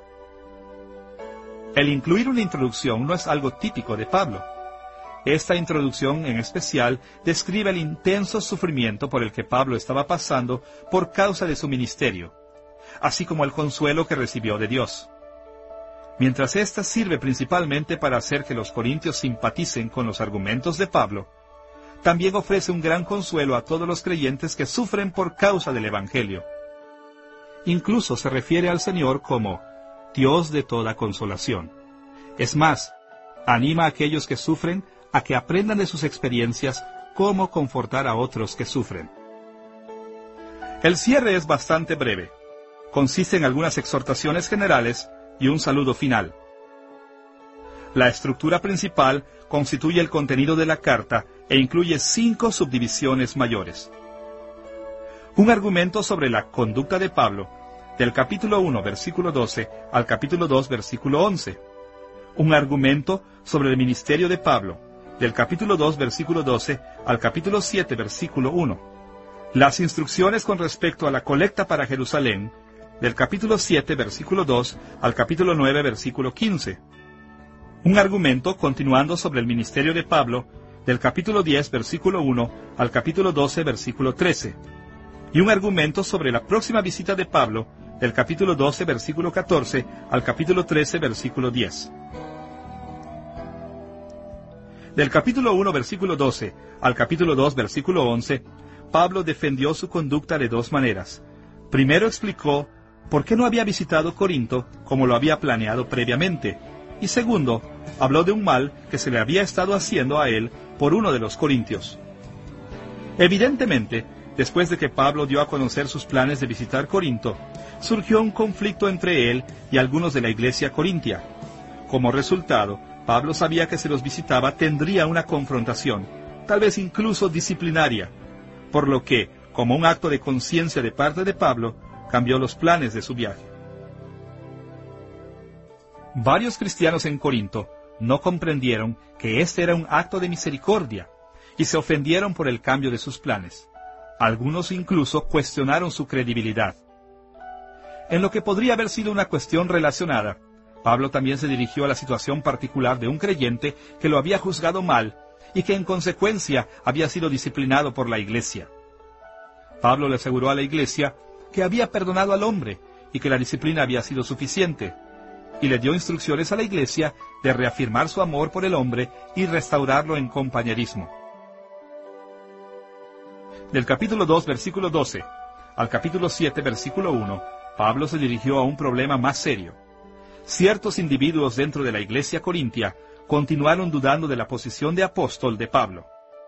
El incluir una introducción no es algo típico de Pablo. Esta introducción en especial describe el intenso sufrimiento por el que Pablo estaba pasando por causa de su ministerio, así como el consuelo que recibió de Dios. Mientras ésta sirve principalmente para hacer que los corintios simpaticen con los argumentos de Pablo, también ofrece un gran consuelo a todos los creyentes que sufren por causa del Evangelio. Incluso se refiere al Señor como Dios de toda consolación. Es más, anima a aquellos que sufren a que aprendan de sus experiencias cómo confortar a otros que sufren. El cierre es bastante breve. Consiste en algunas exhortaciones generales y un saludo final. La estructura principal constituye el contenido de la carta e incluye cinco subdivisiones mayores. Un argumento sobre la conducta de Pablo, del capítulo uno, versículo doce, al capítulo dos, versículo once. Un argumento sobre el ministerio de Pablo, del capítulo dos, versículo doce, al capítulo siete, versículo uno. Las instrucciones con respecto a la colecta para Jerusalén, del capítulo siete, versículo dos, al capítulo nueve, versículo quince. Un argumento continuando sobre el ministerio de Pablo, del capítulo diez, versículo uno, al capítulo doce, versículo trece. Y un argumento sobre la próxima visita de Pablo, del capítulo doce, versículo catorce, al capítulo trece, versículo diez. Del capítulo uno, versículo doce, al capítulo dos, versículo once, Pablo defendió su conducta de dos maneras. Primero explicó por qué no había visitado Corinto como lo había planeado previamente, y segundo, habló de un mal que se le había estado haciendo a él por uno de los corintios. Evidentemente, después de que Pablo dio a conocer sus planes de visitar Corinto, surgió un conflicto entre él y algunos de la iglesia corintia. Como resultado, Pablo sabía que si los visitaba tendría una confrontación, tal vez incluso disciplinaria, por lo que, como un acto de conciencia de parte de Pablo, cambió los planes de su viaje. Varios cristianos en Corinto no comprendieron que este era un acto de misericordia y se ofendieron por el cambio de sus planes. Algunos incluso cuestionaron su credibilidad. En lo que podría haber sido una cuestión relacionada, Pablo también se dirigió a la situación particular de un creyente que lo había juzgado mal y que en consecuencia había sido disciplinado por la iglesia. Pablo le aseguró a la iglesia que había perdonado al hombre y que la disciplina había sido suficiente, y le dio instrucciones a la iglesia de reafirmar su amor por el hombre y restaurarlo en compañerismo. Del capítulo dos, versículo doce, al capítulo siete, versículo uno, Pablo se dirigió a un problema más serio. Ciertos individuos dentro de la iglesia corintia continuaron dudando de la posición de apóstol de Pablo.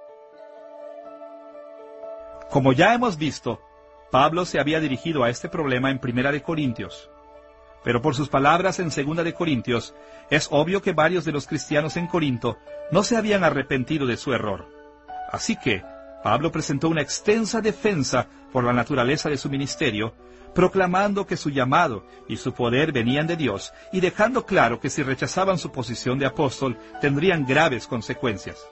Como ya hemos visto, Pablo se había dirigido a este problema en Primera de Corintios. Pero por sus palabras en Segunda de Corintios, es obvio que varios de los cristianos en Corinto no se habían arrepentido de su error. Así que, Pablo presentó una extensa defensa por la naturaleza de su ministerio, proclamando que su llamado y su poder venían de Dios, y dejando claro que si rechazaban su posición de apóstol, tendrían graves consecuencias.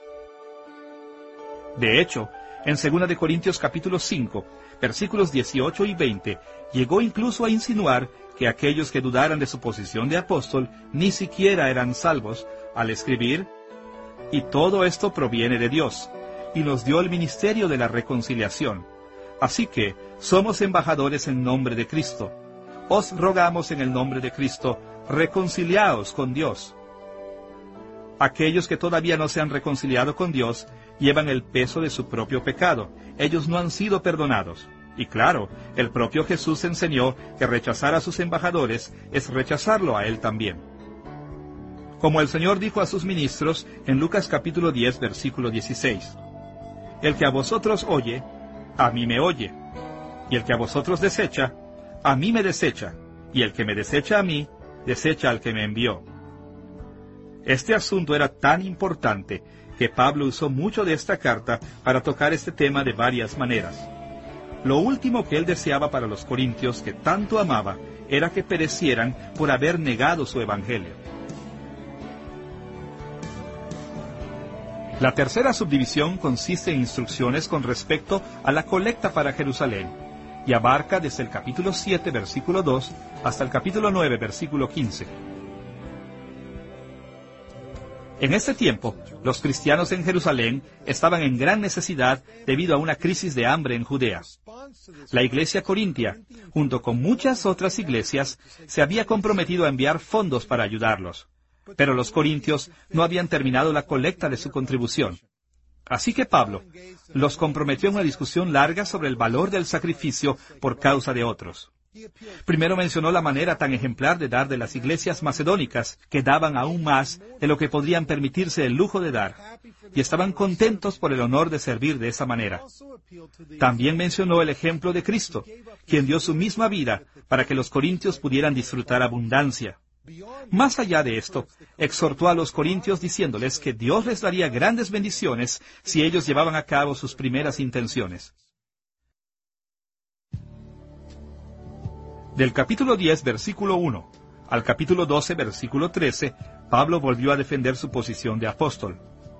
De hecho, en Segunda de Corintios capítulo cinco, versículos dieciocho y veinte, llegó incluso a insinuar que aquellos que dudaran de su posición de apóstol ni siquiera eran salvos, al escribir: «Y todo esto proviene de Dios, y nos dio el ministerio de la reconciliación. Así que somos embajadores en nombre de Cristo. Os rogamos en el nombre de Cristo, reconciliaos con Dios». Aquellos que todavía no se han reconciliado con Dios llevan el peso de su propio pecado. Ellos no han sido perdonados. Y claro, el propio Jesús enseñó que rechazar a sus embajadores es rechazarlo a Él también. Como el Señor dijo a sus ministros en Lucas capítulo diez, versículo dieciséis, «El que a vosotros oye, a mí me oye, y el que a vosotros desecha, a mí me desecha, y el que me desecha a mí, desecha al que me envió». Este asunto era tan importante que Pablo usó mucho de esta carta para tocar este tema de varias maneras. Lo último que él deseaba para los corintios que tanto amaba era que perecieran por haber negado su evangelio. La tercera subdivisión consiste en instrucciones con respecto a la colecta para Jerusalén, y abarca desde el capítulo siete, versículo dos, hasta el capítulo nueve, versículo quince. En este tiempo, los cristianos en Jerusalén estaban en gran necesidad debido a una crisis de hambre en Judea. La iglesia corintia, junto con muchas otras iglesias, se había comprometido a enviar fondos para ayudarlos. Pero los corintios no habían terminado la colecta de su contribución. Así que Pablo los comprometió en una discusión larga sobre el valor del sacrificio por causa de otros. Primero mencionó la manera tan ejemplar de dar de las iglesias macedónicas, que daban aún más de lo que podrían permitirse el lujo de dar, y estaban contentos por el honor de servir de esa manera. También mencionó el ejemplo de Cristo, quien dio su misma vida para que los corintios pudieran disfrutar abundancia. Más allá de esto, exhortó a los corintios diciéndoles que Dios les daría grandes bendiciones si ellos llevaban a cabo sus primeras intenciones. Del capítulo diez, versículo uno, al capítulo doce, versículo trece, Pablo volvió a defender su posición de apóstol.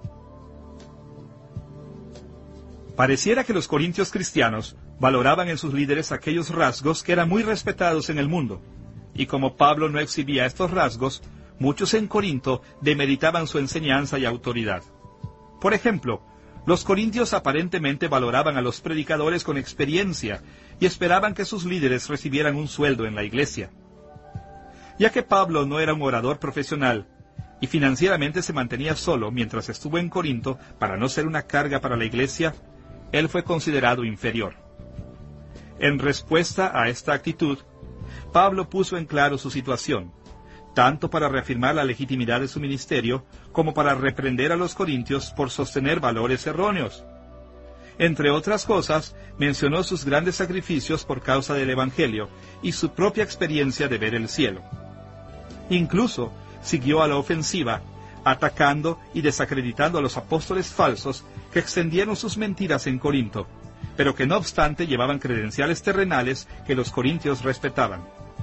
Pareciera que los corintios cristianos valoraban en sus líderes aquellos rasgos que eran muy respetados en el mundo, y como Pablo no exhibía estos rasgos, muchos en Corinto demeritaban su enseñanza y autoridad. Por ejemplo, los corintios aparentemente valoraban a los predicadores con experiencia y esperaban que sus líderes recibieran un sueldo en la iglesia. Ya que Pablo no era un orador profesional y financieramente se mantenía solo mientras estuvo en Corinto para no ser una carga para la iglesia, él fue considerado inferior. En respuesta a esta actitud, Pablo puso en claro su situación, tanto para reafirmar la legitimidad de su ministerio, como para reprender a los corintios por sostener valores erróneos. Entre otras cosas, mencionó sus grandes sacrificios por causa del Evangelio y su propia experiencia de ver el cielo. Incluso, siguió a la ofensiva, atacando y desacreditando a los apóstoles falsos que extendieron sus mentiras en Corinto, pero que no obstante llevaban credenciales terrenales que los corintios respetaban.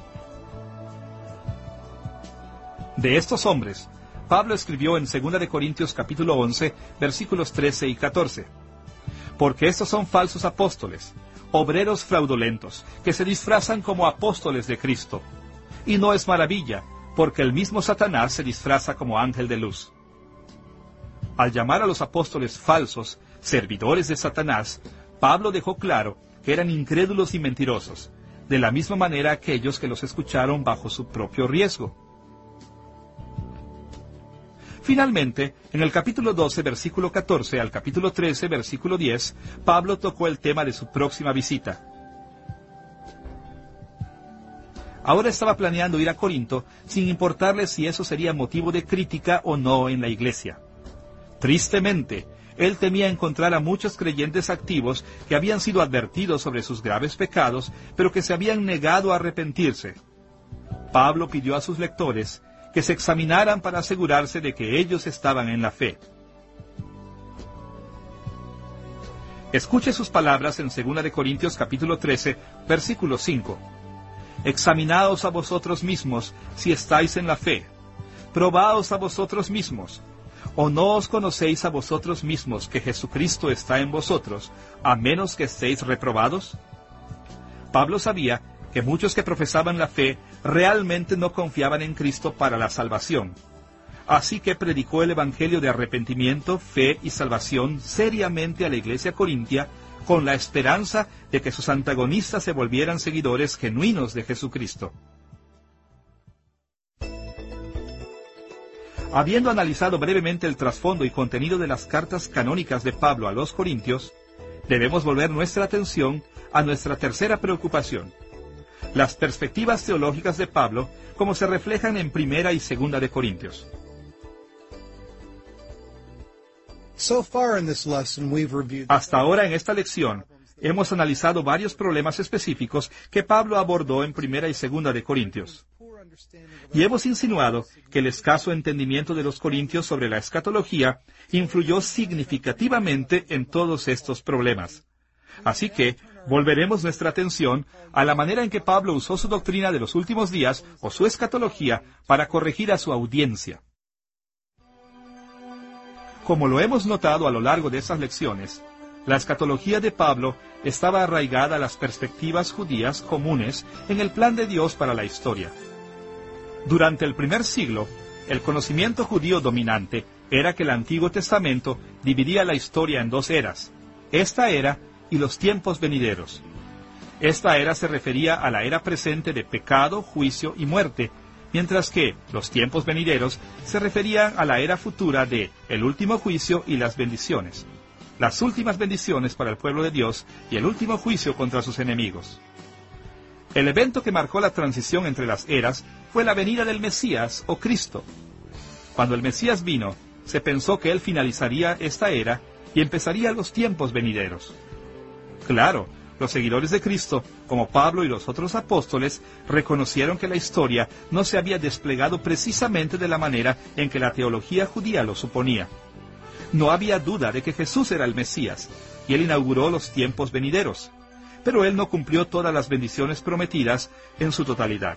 De estos hombres, Pablo escribió en segunda de Corintios capítulo once, versículos trece y catorce. Porque estos son falsos apóstoles, obreros fraudulentos, que se disfrazan como apóstoles de Cristo. Y no es maravilla, porque el mismo Satanás se disfraza como ángel de luz. Al llamar a los apóstoles falsos, servidores de Satanás, Pablo dejó claro que eran incrédulos y mentirosos, de la misma manera aquellos que los escucharon bajo su propio riesgo. Finalmente, en el capítulo doce, versículo catorce, al capítulo trece, versículo diez, Pablo tocó el tema de su próxima visita. Ahora estaba planeando ir a Corinto, sin importarle si eso sería motivo de crítica o no en la iglesia. Tristemente, él temía encontrar a muchos creyentes activos que habían sido advertidos sobre sus graves pecados, pero que se habían negado a arrepentirse. Pablo pidió a sus lectores que se examinaran para asegurarse de que ellos estaban en la fe. Escuche sus palabras en segunda de Corintios capítulo trece, versículo cinco. Examinaos a vosotros mismos si estáis en la fe. Probaos a vosotros mismos. ¿O no os conocéis a vosotros mismos que Jesucristo está en vosotros, a menos que estéis reprobados? Pablo sabía que muchos que profesaban la fe realmente no confiaban en Cristo para la salvación. Así que predicó el Evangelio de arrepentimiento, fe y salvación seriamente a la iglesia corintia, con la esperanza de que sus antagonistas se volvieran seguidores genuinos de Jesucristo. Habiendo analizado brevemente el trasfondo y contenido de las cartas canónicas de Pablo a los corintios, debemos volver nuestra atención a nuestra tercera preocupación: las perspectivas teológicas de Pablo, como se reflejan en Primera y Segunda de Corintios. Hasta ahora en esta lección, hemos analizado varios problemas específicos que Pablo abordó en Primera y Segunda de Corintios. Y hemos insinuado que el escaso entendimiento de los corintios sobre la escatología influyó significativamente en todos estos problemas. Así que volveremos nuestra atención a la manera en que Pablo usó su doctrina de los últimos días, o su escatología, para corregir a su audiencia. Como lo hemos notado a lo largo de esas lecciones, la escatología de Pablo estaba arraigada a las perspectivas judías comunes en el plan de Dios para la historia. Durante el primer siglo, el conocimiento judío dominante era que el Antiguo Testamento dividía la historia en dos eras, esta era y los tiempos venideros. Esta era se refería a la era presente de pecado, juicio y muerte, mientras que los tiempos venideros se referían a la era futura de el último juicio y las bendiciones, las últimas bendiciones para el pueblo de Dios y el último juicio contra sus enemigos. El evento que marcó la transición entre las eras fue la venida del Mesías o Cristo. Cuando el Mesías vino, se pensó que él finalizaría esta era y empezaría los tiempos venideros. Claro, los seguidores de Cristo, como Pablo y los otros apóstoles, reconocieron que la historia no se había desplegado precisamente de la manera en que la teología judía lo suponía. No había duda de que Jesús era el Mesías, y él inauguró los tiempos venideros, pero él no cumplió todas las bendiciones prometidas en su totalidad.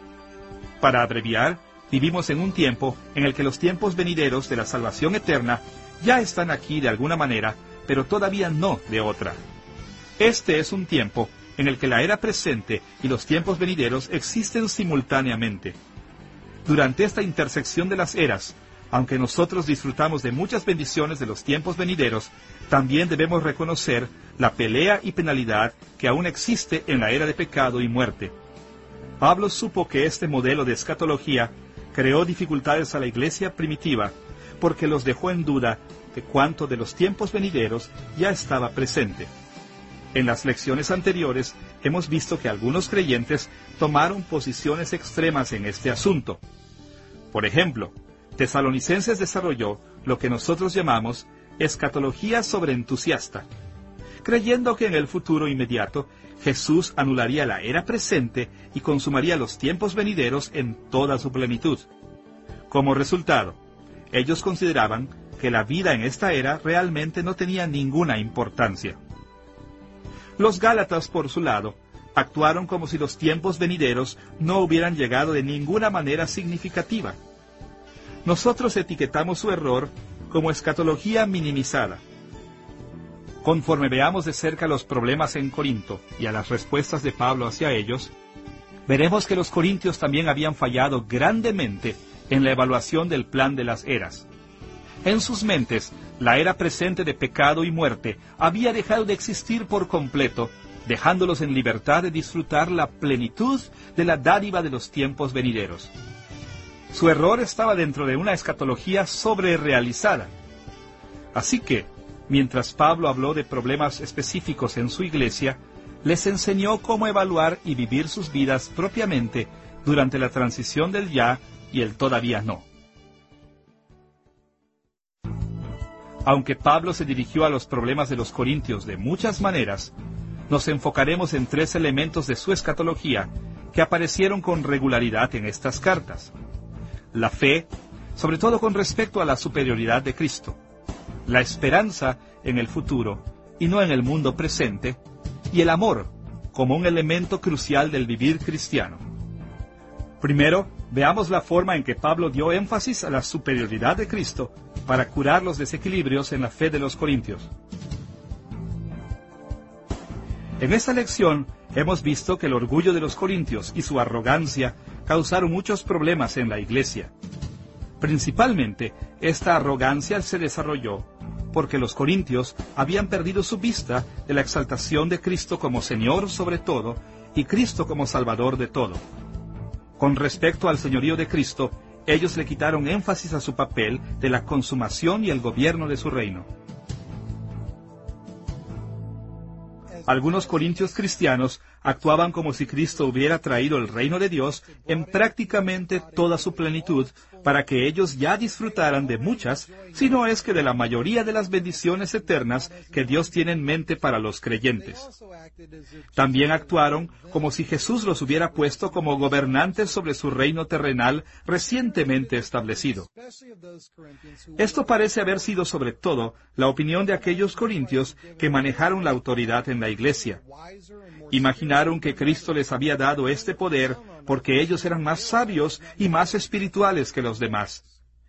Para abreviar, vivimos en un tiempo en el que los tiempos venideros de la salvación eterna ya están aquí de alguna manera, pero todavía no de otra. Este es un tiempo en el que la era presente y los tiempos venideros existen simultáneamente. Durante esta intersección de las eras, aunque nosotros disfrutamos de muchas bendiciones de los tiempos venideros, también debemos reconocer la pelea y penalidad que aún existe en la era de pecado y muerte. Pablo supo que este modelo de escatología creó dificultades a la iglesia primitiva, porque los dejó en duda de cuánto de los tiempos venideros ya estaba presente. En las lecciones anteriores hemos visto que algunos creyentes tomaron posiciones extremas en este asunto. Por ejemplo, Tesalonicenses desarrolló lo que nosotros llamamos escatología sobreentusiasta, creyendo que en el futuro inmediato Jesús anularía la era presente y consumaría los tiempos venideros en toda su plenitud. Como resultado, ellos consideraban que la vida en esta era realmente no tenía ninguna importancia. Los Gálatas, por su lado, actuaron como si los tiempos venideros no hubieran llegado de ninguna manera significativa. Nosotros etiquetamos su error como escatología minimizada. Conforme veamos de cerca los problemas en Corinto y a las respuestas de Pablo hacia ellos, veremos que los corintios también habían fallado grandemente en la evaluación del plan de las eras. En sus mentes, la era presente de pecado y muerte había dejado de existir por completo, dejándolos en libertad de disfrutar la plenitud de la dádiva de los tiempos venideros. Su error estaba dentro de una escatología sobrerealizada. Así que, mientras Pablo habló de problemas específicos en su iglesia, les enseñó cómo evaluar y vivir sus vidas propiamente durante la transición del ya y el todavía no. Aunque Pablo se dirigió a los problemas de los corintios de muchas maneras, nos enfocaremos en tres elementos de su escatología que aparecieron con regularidad en estas cartas. La fe, sobre todo con respecto a la superioridad de Cristo. La esperanza en el futuro y no en el mundo presente. Y el amor, como un elemento crucial del vivir cristiano. Primero, veamos la forma en que Pablo dio énfasis a la superioridad de Cristo para curar los desequilibrios en la fe de los corintios. En esta lección hemos visto que el orgullo de los corintios y su arrogancia causaron muchos problemas en la iglesia. Principalmente, esta arrogancia se desarrolló porque los corintios habían perdido su vista de la exaltación de Cristo como Señor sobre todo y Cristo como Salvador de todo. Con respecto al señorío de Cristo, ellos le quitaron énfasis a su papel de la consumación y el gobierno de su reino. Algunos corintios cristianos actuaban como si Cristo hubiera traído el reino de Dios en prácticamente toda su plenitud, para que ellos ya disfrutaran de muchas, si no es que de la mayoría de las bendiciones eternas que Dios tiene en mente para los creyentes. También actuaron como si Jesús los hubiera puesto como gobernantes sobre su reino terrenal recientemente establecido. Esto parece haber sido sobre todo la opinión de aquellos corintios que manejaron la autoridad en la iglesia. Imaginaron que Cristo les había dado este poder porque ellos eran más sabios y más espirituales que los demás.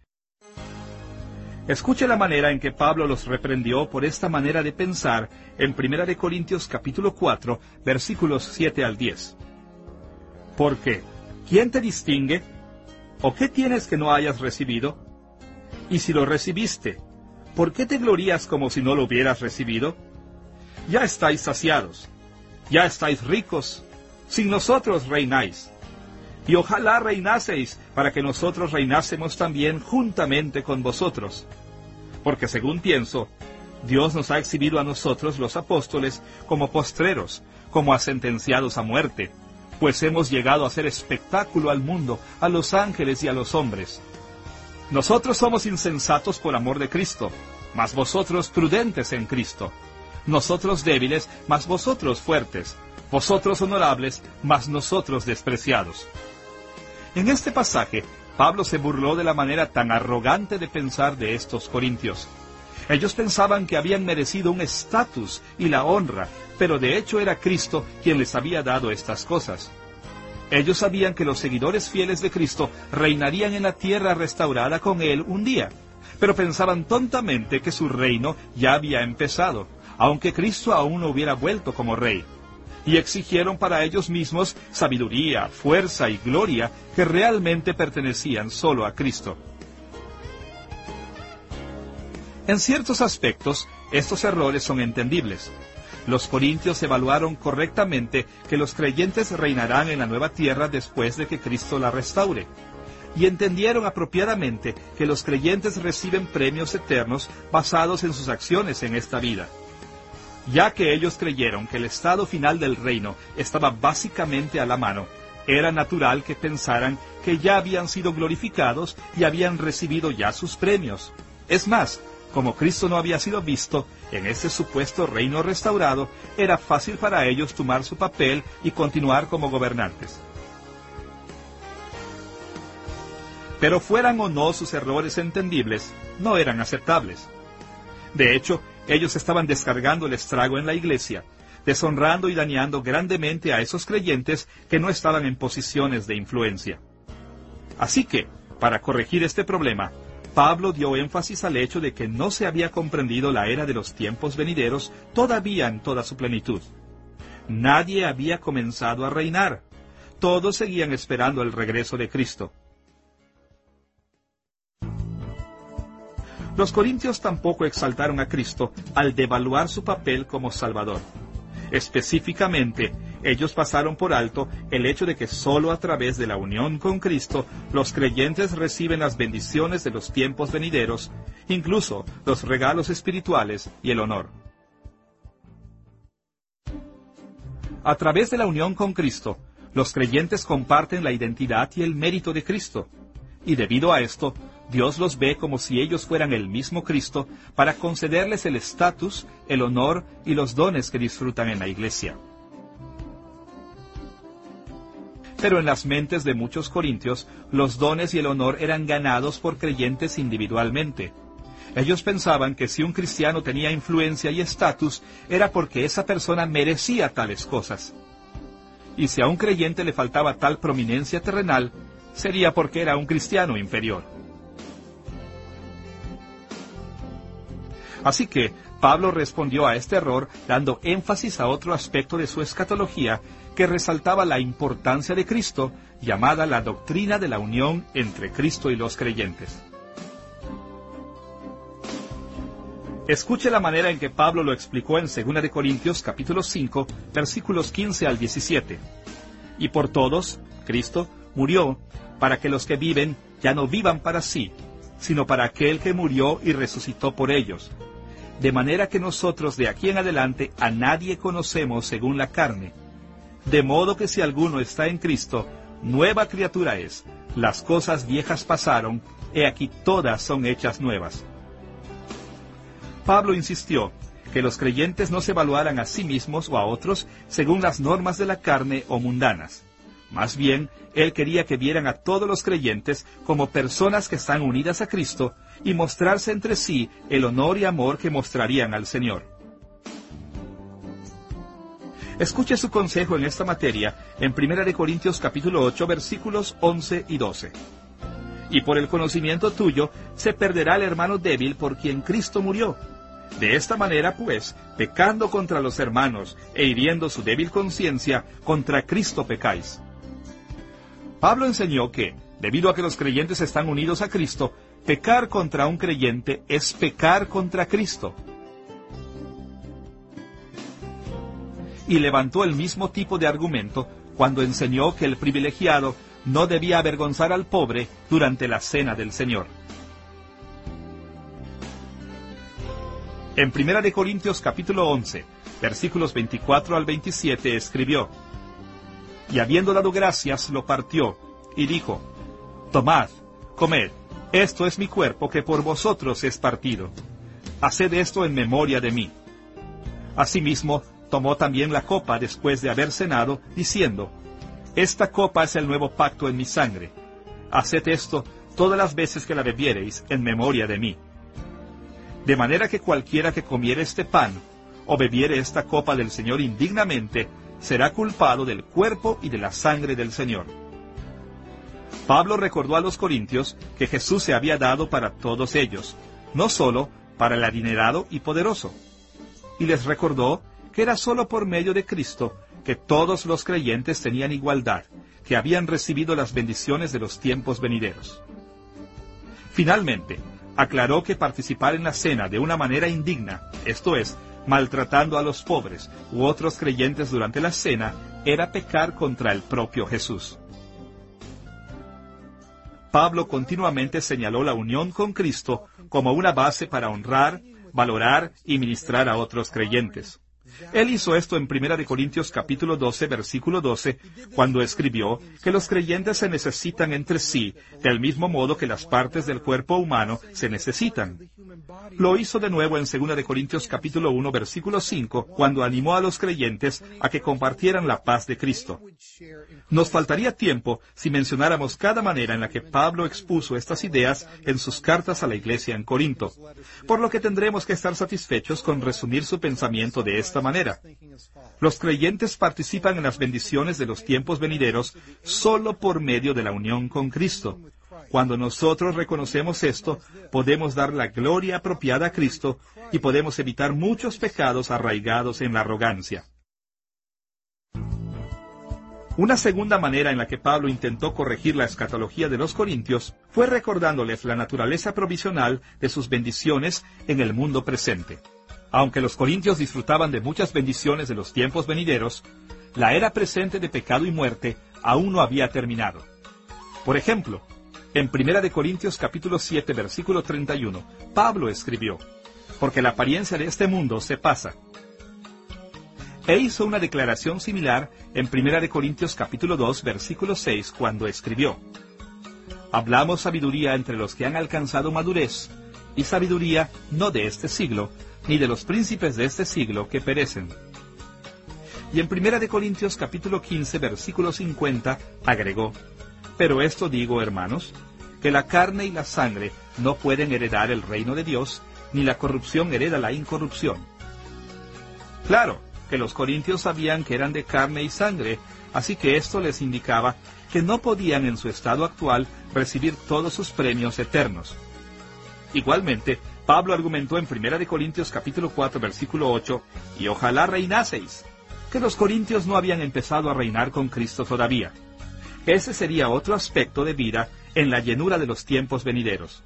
Escuche la manera en que Pablo los reprendió por esta manera de pensar en Primera de Corintios capítulo cuatro, versículos siete al diez. Porque, ¿quién te distingue? ¿O qué tienes que no hayas recibido? Y si lo recibiste, ¿por qué te glorías como si no lo hubieras recibido? Ya estáis saciados, ya estáis ricos, sin nosotros reináis. Y ojalá reinaseis, para que nosotros reinásemos también juntamente con vosotros. Porque según pienso, Dios nos ha exhibido a nosotros, los apóstoles, como postreros, como a sentenciados a muerte, pues hemos llegado a hacer espectáculo al mundo, a los ángeles y a los hombres. Nosotros somos insensatos por amor de Cristo, mas vosotros prudentes en Cristo. Nosotros débiles, mas vosotros fuertes. Vosotros honorables, mas nosotros despreciados. En este pasaje, Pablo se burló de la manera tan arrogante de pensar de estos corintios. Ellos pensaban que habían merecido un estatus y la honra, pero de hecho era Cristo quien les había dado estas cosas. Ellos sabían que los seguidores fieles de Cristo reinarían en la tierra restaurada con Él un día, pero pensaban tontamente que su reino ya había empezado, aunque Cristo aún no hubiera vuelto como rey. Y exigieron para ellos mismos sabiduría, fuerza y gloria que realmente pertenecían solo a Cristo. En ciertos aspectos, estos errores son entendibles. Los corintios evaluaron correctamente que los creyentes reinarán en la nueva tierra después de que Cristo la restaure. Y entendieron apropiadamente que los creyentes reciben premios eternos basados en sus acciones en esta vida. Ya que ellos creyeron que el estado final del reino estaba básicamente a la mano, era natural que pensaran que ya habían sido glorificados y habían recibido ya sus premios. Es más, como Cristo no había sido visto en ese supuesto reino restaurado, era fácil para ellos tomar su papel y continuar como gobernantes. Pero fueran o no sus errores entendibles, no eran aceptables. De hecho, ellos estaban descargando el estrago en la iglesia, deshonrando y dañando grandemente a esos creyentes que no estaban en posiciones de influencia. Así que, para corregir este problema, Pablo dio énfasis al hecho de que no se había comprendido la era de los tiempos venideros todavía en toda su plenitud. Nadie había comenzado a reinar. Todos seguían esperando el regreso de Cristo. Los corintios tampoco exaltaron a Cristo al devaluar su papel como Salvador. Específicamente, ellos pasaron por alto el hecho de que sólo a través de la unión con Cristo los creyentes reciben las bendiciones de los tiempos venideros, incluso los regalos espirituales y el honor. A través de la unión con Cristo, los creyentes comparten la identidad y el mérito de Cristo, y debido a esto, Dios los ve como si ellos fueran el mismo Cristo para concederles el estatus, el honor y los dones que disfrutan en la iglesia. Pero en las mentes de muchos corintios, los dones y el honor eran ganados por creyentes individualmente. Ellos pensaban que si un cristiano tenía influencia y estatus, era porque esa persona merecía tales cosas. Y si a un creyente le faltaba tal prominencia terrenal, sería porque era un cristiano inferior. Así que Pablo respondió a este error dando énfasis a otro aspecto de su escatología que resaltaba la importancia de Cristo, llamada la doctrina de la unión entre Cristo y los creyentes. Escuche la manera en que Pablo lo explicó en segunda de Corintios capítulo cinco, versículos quince al diecisiete. Y por todos, Cristo murió, para que los que viven ya no vivan para sí, sino para aquel que murió y resucitó por ellos. De manera que nosotros de aquí en adelante a nadie conocemos según la carne. De modo que si alguno está en Cristo, nueva criatura es. Las cosas viejas pasaron, he aquí todas son hechas nuevas. Pablo insistió que los creyentes no se evaluaran a sí mismos o a otros según las normas de la carne o mundanas. Más bien, él quería que vieran a todos los creyentes como personas que están unidas a Cristo y mostrarse entre sí el honor y amor que mostrarían al Señor. Escuche su consejo en esta materia en primera de Corintios capítulo ocho, versículos once y doce. Y por el conocimiento tuyo se perderá el hermano débil por quien Cristo murió. De esta manera, pues, pecando contra los hermanos e hiriendo su débil conciencia, contra Cristo pecáis. Pablo enseñó que, debido a que los creyentes están unidos a Cristo, pecar contra un creyente es pecar contra Cristo. Y levantó el mismo tipo de argumento cuando enseñó que el privilegiado no debía avergonzar al pobre durante la cena del Señor. En primera de Corintios capítulo once, versículos veinticuatro al veintisiete, escribió: Y habiendo dado gracias, lo partió, y dijo: Tomad, comed, esto es mi cuerpo que por vosotros es partido. Haced esto en memoria de mí. Asimismo, tomó también la copa después de haber cenado, diciendo: Esta copa es el nuevo pacto en mi sangre. Haced esto todas las veces que la bebiereis en memoria de mí. De manera que cualquiera que comiere este pan, o bebiere esta copa del Señor indignamente, será culpado del cuerpo y de la sangre del Señor. Pablo recordó a los corintios que Jesús se había dado para todos ellos, no solo para el adinerado y poderoso. Y les recordó que era solo por medio de Cristo que todos los creyentes tenían igualdad, que habían recibido las bendiciones de los tiempos venideros. Finalmente, aclaró que participar en la cena de una manera indigna, esto es, maltratando a los pobres u otros creyentes durante la cena, era pecar contra el propio Jesús. Pablo continuamente señaló la unión con Cristo como una base para honrar, valorar y ministrar a otros creyentes. Él hizo esto en primera de Corintios capítulo doce, versículo doce, cuando escribió que los creyentes se necesitan entre sí, del mismo modo que las partes del cuerpo humano se necesitan. Lo hizo de nuevo en segunda de Corintios capítulo uno, versículo cinco, cuando animó a los creyentes a que compartieran la paz de Cristo. Nos faltaría tiempo si mencionáramos cada manera en la que Pablo expuso estas ideas en sus cartas a la iglesia en Corinto, por lo que tendremos que estar satisfechos con resumir su pensamiento de esta manera. Los creyentes participan en las bendiciones de los tiempos venideros solo por medio de la unión con Cristo. Cuando nosotros reconocemos esto, podemos dar la gloria apropiada a Cristo y podemos evitar muchos pecados arraigados en la arrogancia. Una segunda manera en la que Pablo intentó corregir la escatología de los corintios fue recordándoles la naturaleza provisional de sus bendiciones en el mundo presente. Aunque los corintios disfrutaban de muchas bendiciones de los tiempos venideros, la era presente de pecado y muerte aún no había terminado. Por ejemplo, en primera de Corintios capítulo siete, versículo treinta y uno, Pablo escribió: Porque la apariencia de este mundo se pasa. E hizo una declaración similar en primera de Corintios capítulo dos, versículo seis, cuando escribió: Hablamos sabiduría entre los que han alcanzado madurez, y sabiduría no de este siglo, ni de los príncipes de este siglo que perecen. Y en primera de Corintios capítulo quince, versículo cincuenta, agregó: Pero esto digo, hermanos, que la carne y la sangre no pueden heredar el reino de Dios, ni la corrupción hereda la incorrupción. Claro, que los corintios sabían que eran de carne y sangre, así que esto les indicaba que no podían en su estado actual recibir todos sus premios eternos. Igualmente, Pablo argumentó en primera de Corintios capítulo cuatro, versículo ocho, y ojalá reinaseis, que los corintios no habían empezado a reinar con Cristo todavía. Ese sería otro aspecto de vida en la llenura de los tiempos venideros.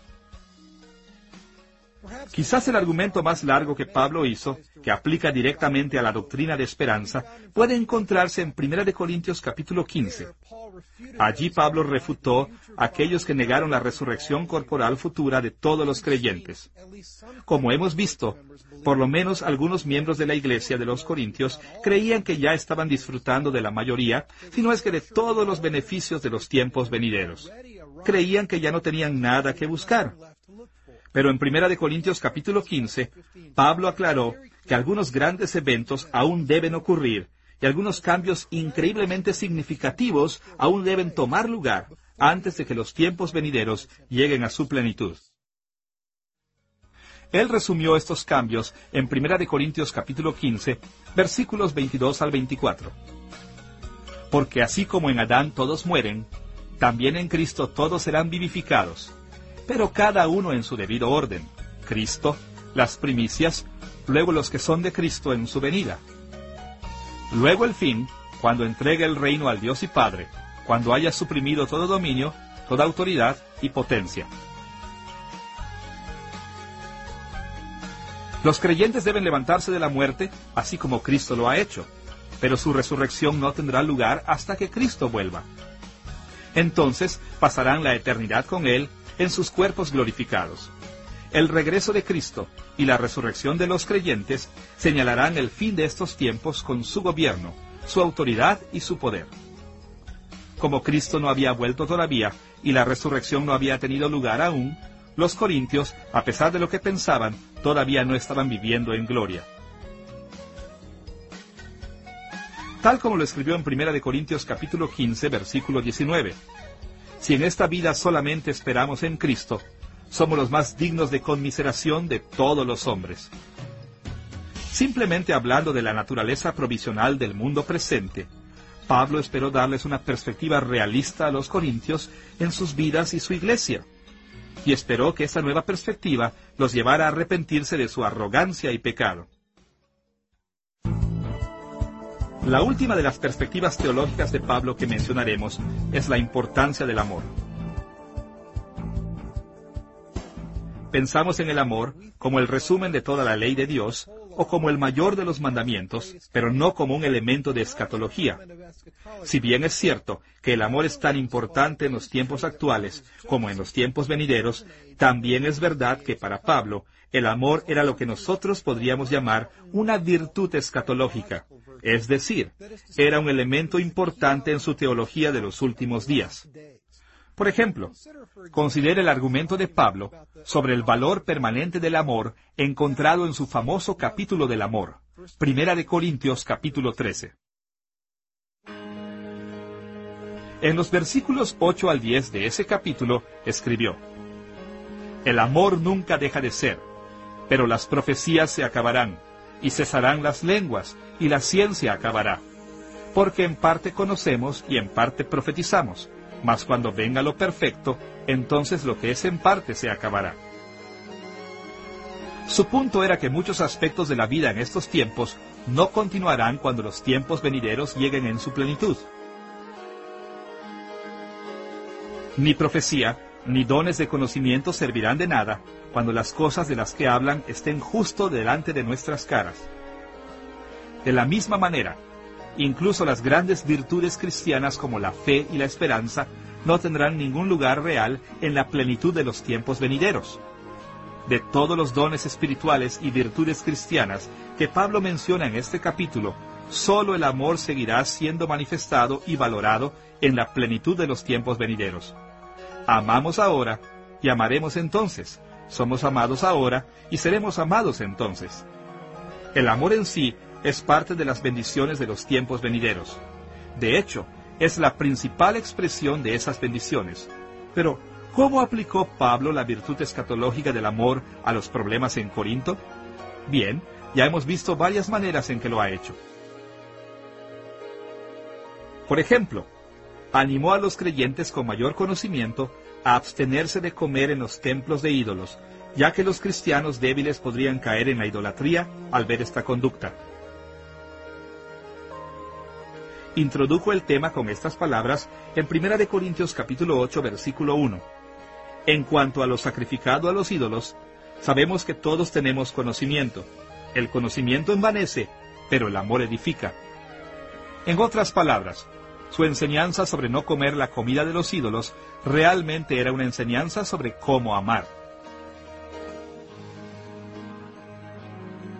Quizás el argumento más largo que Pablo hizo, que aplica directamente a la doctrina de esperanza, puede encontrarse en primera de Corintios capítulo quince. Allí Pablo refutó a aquellos que negaron la resurrección corporal futura de todos los creyentes. Como hemos visto, Por lo menos algunos miembros de la iglesia de los Corintios creían que ya estaban disfrutando de la mayoría, si no es que de todos los beneficios de los tiempos venideros. Creían que ya no tenían nada que buscar. Pero en Primera de Corintios capítulo quince, Pablo aclaró que algunos grandes eventos aún deben ocurrir y algunos cambios increíblemente significativos aún deben tomar lugar antes de que los tiempos venideros lleguen a su plenitud. Él resumió estos cambios en Primera de Corintios capítulo quince, versículos veintidós al veinticuatro. Porque así como en Adán todos mueren, también en Cristo todos serán vivificados, pero cada uno en su debido orden. Cristo, las primicias, luego los que son de Cristo en su venida. Luego el fin, cuando entregue el reino al Dios y Padre, cuando haya suprimido todo dominio, toda autoridad y potencia. Los creyentes deben levantarse de la muerte, así como Cristo lo ha hecho, pero su resurrección no tendrá lugar hasta que Cristo vuelva. Entonces pasarán la eternidad con Él en sus cuerpos glorificados. El regreso de Cristo y la resurrección de los creyentes señalarán el fin de estos tiempos con su gobierno, su autoridad y su poder. Como Cristo no había vuelto todavía y la resurrección no había tenido lugar aún, los corintios, a pesar de lo que pensaban, todavía no estaban viviendo en gloria. Tal como lo escribió en Primera de Corintios capítulo quince, versículo diecinueve. Si en esta vida solamente esperamos en Cristo, somos los más dignos de conmiseración de todos los hombres. Simplemente hablando de la naturaleza provisional del mundo presente, Pablo esperó darles una perspectiva realista a los corintios en sus vidas y su iglesia, y esperó que esta nueva perspectiva los llevara a arrepentirse de su arrogancia y pecado. La última de las perspectivas teológicas de Pablo que mencionaremos es la importancia del amor. Pensamos en el amor como el resumen de toda la ley de Dios o como el mayor de los mandamientos, pero no como un elemento de escatología. Si bien es cierto que el amor es tan importante en los tiempos actuales como en los tiempos venideros, también es verdad que para Pablo el amor era lo que nosotros podríamos llamar una virtud escatológica, es decir, era un elemento importante en su teología de los últimos días. Por ejemplo, considere el argumento de Pablo sobre el valor permanente del amor encontrado en su famoso capítulo del amor, Primera de Corintios capítulo trece. En los versículos ocho al diez de ese capítulo escribió: El amor nunca deja de ser, pero las profecías se acabarán, y cesarán las lenguas, y la ciencia acabará. Porque en parte conocemos y en parte profetizamos, mas cuando venga lo perfecto, entonces lo que es en parte se acabará. Su punto era que muchos aspectos de la vida en estos tiempos no continuarán cuando los tiempos venideros lleguen en su plenitud. Ni profecía, ni dones de conocimiento servirán de nada cuando las cosas de las que hablan estén justo delante de nuestras caras. De la misma manera, incluso las grandes virtudes cristianas como la fe y la esperanza no tendrán ningún lugar real en la plenitud de los tiempos venideros. De todos los dones espirituales y virtudes cristianas que Pablo menciona en este capítulo, solo el amor seguirá siendo manifestado y valorado en la plenitud de los tiempos venideros. Amamos ahora y amaremos entonces. Somos amados ahora y seremos amados entonces. El amor en sí es parte de las bendiciones de los tiempos venideros. De hecho, es la principal expresión de esas bendiciones. Pero, ¿cómo aplicó Pablo la virtud escatológica del amor a los problemas en Corinto? Bien, ya hemos visto varias maneras en que lo ha hecho. Por ejemplo, animó a los creyentes con mayor conocimiento a abstenerse de comer en los templos de ídolos, ya que los cristianos débiles podrían caer en la idolatría al ver esta conducta. Introdujo el tema con estas palabras en Primera de Corintios capítulo ocho, versículo uno. En cuanto a lo sacrificado a los ídolos, sabemos que todos tenemos conocimiento. El conocimiento envanece, pero el amor edifica. En otras palabras, su enseñanza sobre no comer la comida de los ídolos realmente era una enseñanza sobre cómo amar.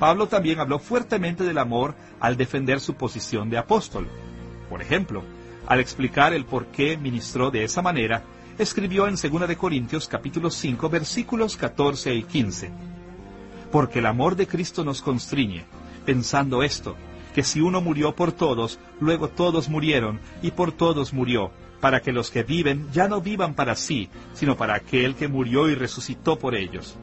Pablo también habló fuertemente del amor al defender su posición de apóstol. Por ejemplo, al explicar el por qué ministró de esa manera, escribió en segunda de Corintios capítulo cinco, versículos catorce y quince. Porque el amor de Cristo nos constriñe, pensando esto, que si uno murió por todos, luego todos murieron, y por todos murió, para que los que viven ya no vivan para sí, sino para aquel que murió y resucitó por ellos.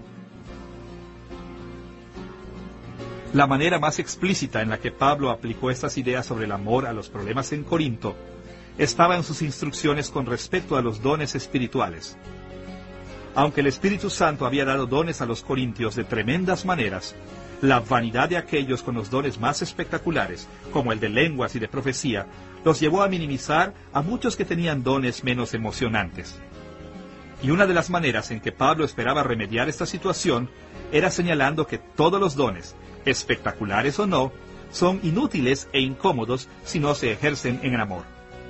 La manera más explícita en la que Pablo aplicó estas ideas sobre el amor a los problemas en Corinto estaba en sus instrucciones con respecto a los dones espirituales. Aunque el Espíritu Santo había dado dones a los corintios de tremendas maneras, la vanidad de aquellos con los dones más espectaculares, como el de lenguas y de profecía, los llevó a minimizar a muchos que tenían dones menos emocionantes. Y una de las maneras en que Pablo esperaba remediar esta situación era señalando que todos los dones, espectaculares o no, son inútiles e incómodos si no se ejercen en amor.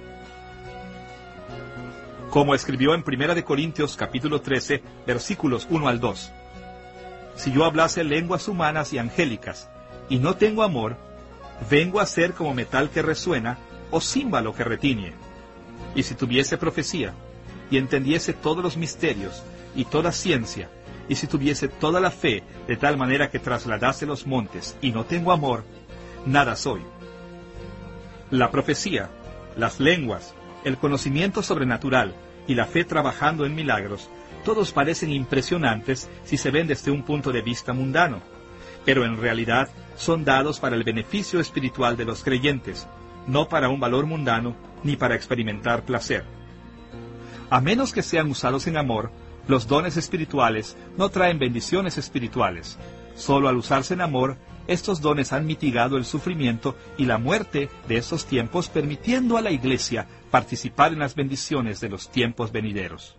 Como escribió en primera de Corintios capítulo trece, versículos uno al dos. Si yo hablase lenguas humanas y angélicas, y no tengo amor, vengo a ser como metal que resuena, o címbalo que retiñe. Y si tuviese profecía, y entendiese todos los misterios, y toda ciencia, y si tuviese toda la fe, de tal manera que trasladase los montes, y no tengo amor, nada soy. La profecía, las lenguas, el conocimiento sobrenatural y la fe trabajando en milagros, todos parecen impresionantes si se ven desde un punto de vista mundano, pero en realidad son dados para el beneficio espiritual de los creyentes, no para un valor mundano ni para experimentar placer. A menos que sean usados en amor, los dones espirituales no traen bendiciones espirituales. Solo al usarse en amor, estos dones han mitigado el sufrimiento y la muerte de estos tiempos, permitiendo a la Iglesia participar en las bendiciones de los tiempos venideros.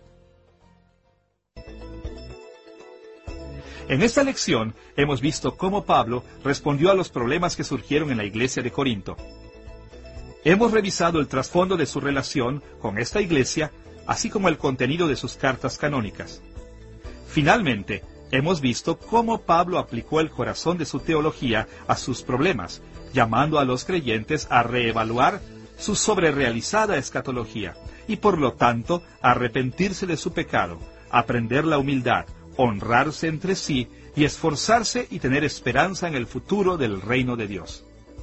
En esta lección hemos visto cómo Pablo respondió a los problemas que surgieron en la iglesia de Corinto. Hemos revisado el trasfondo de su relación con esta iglesia, así como el contenido de sus cartas canónicas. Finalmente, hemos visto cómo Pablo aplicó el corazón de su teología a sus problemas, llamando a los creyentes a reevaluar su sobrerealizada escatología y, por lo tanto, a arrepentirse de su pecado, aprender la humildad, honrarse entre sí y esforzarse y tener esperanza en el futuro del reino de Dios.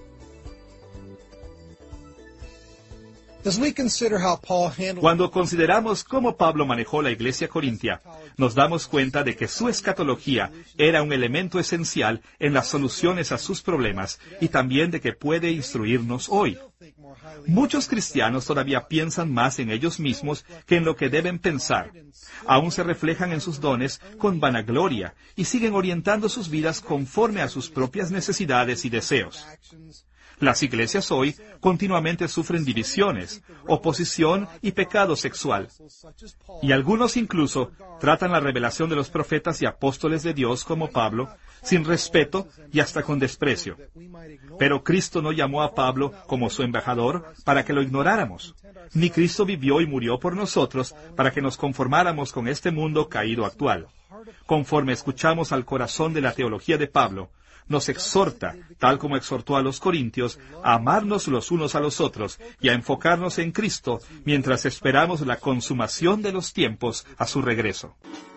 Cuando consideramos cómo Pablo manejó la iglesia corintia, nos damos cuenta de que su escatología era un elemento esencial en las soluciones a sus problemas y también de que puede instruirnos hoy. Muchos cristianos todavía piensan más en ellos mismos que en lo que deben pensar. Aún se reflejan en sus dones con vanagloria y siguen orientando sus vidas conforme a sus propias necesidades y deseos. Las iglesias hoy continuamente sufren divisiones, oposición y pecado sexual. Y algunos incluso tratan la revelación de los profetas y apóstoles de Dios como Pablo, sin respeto y hasta con desprecio. Pero Cristo no llamó a Pablo como su embajador para que lo ignoráramos. Ni Cristo vivió y murió por nosotros para que nos conformáramos con este mundo caído actual. Conforme escuchamos al corazón de la teología de Pablo, nos exhorta, tal como exhortó a los corintios, a amarnos los unos a los otros y a enfocarnos en Cristo mientras esperamos la consumación de los tiempos a su regreso.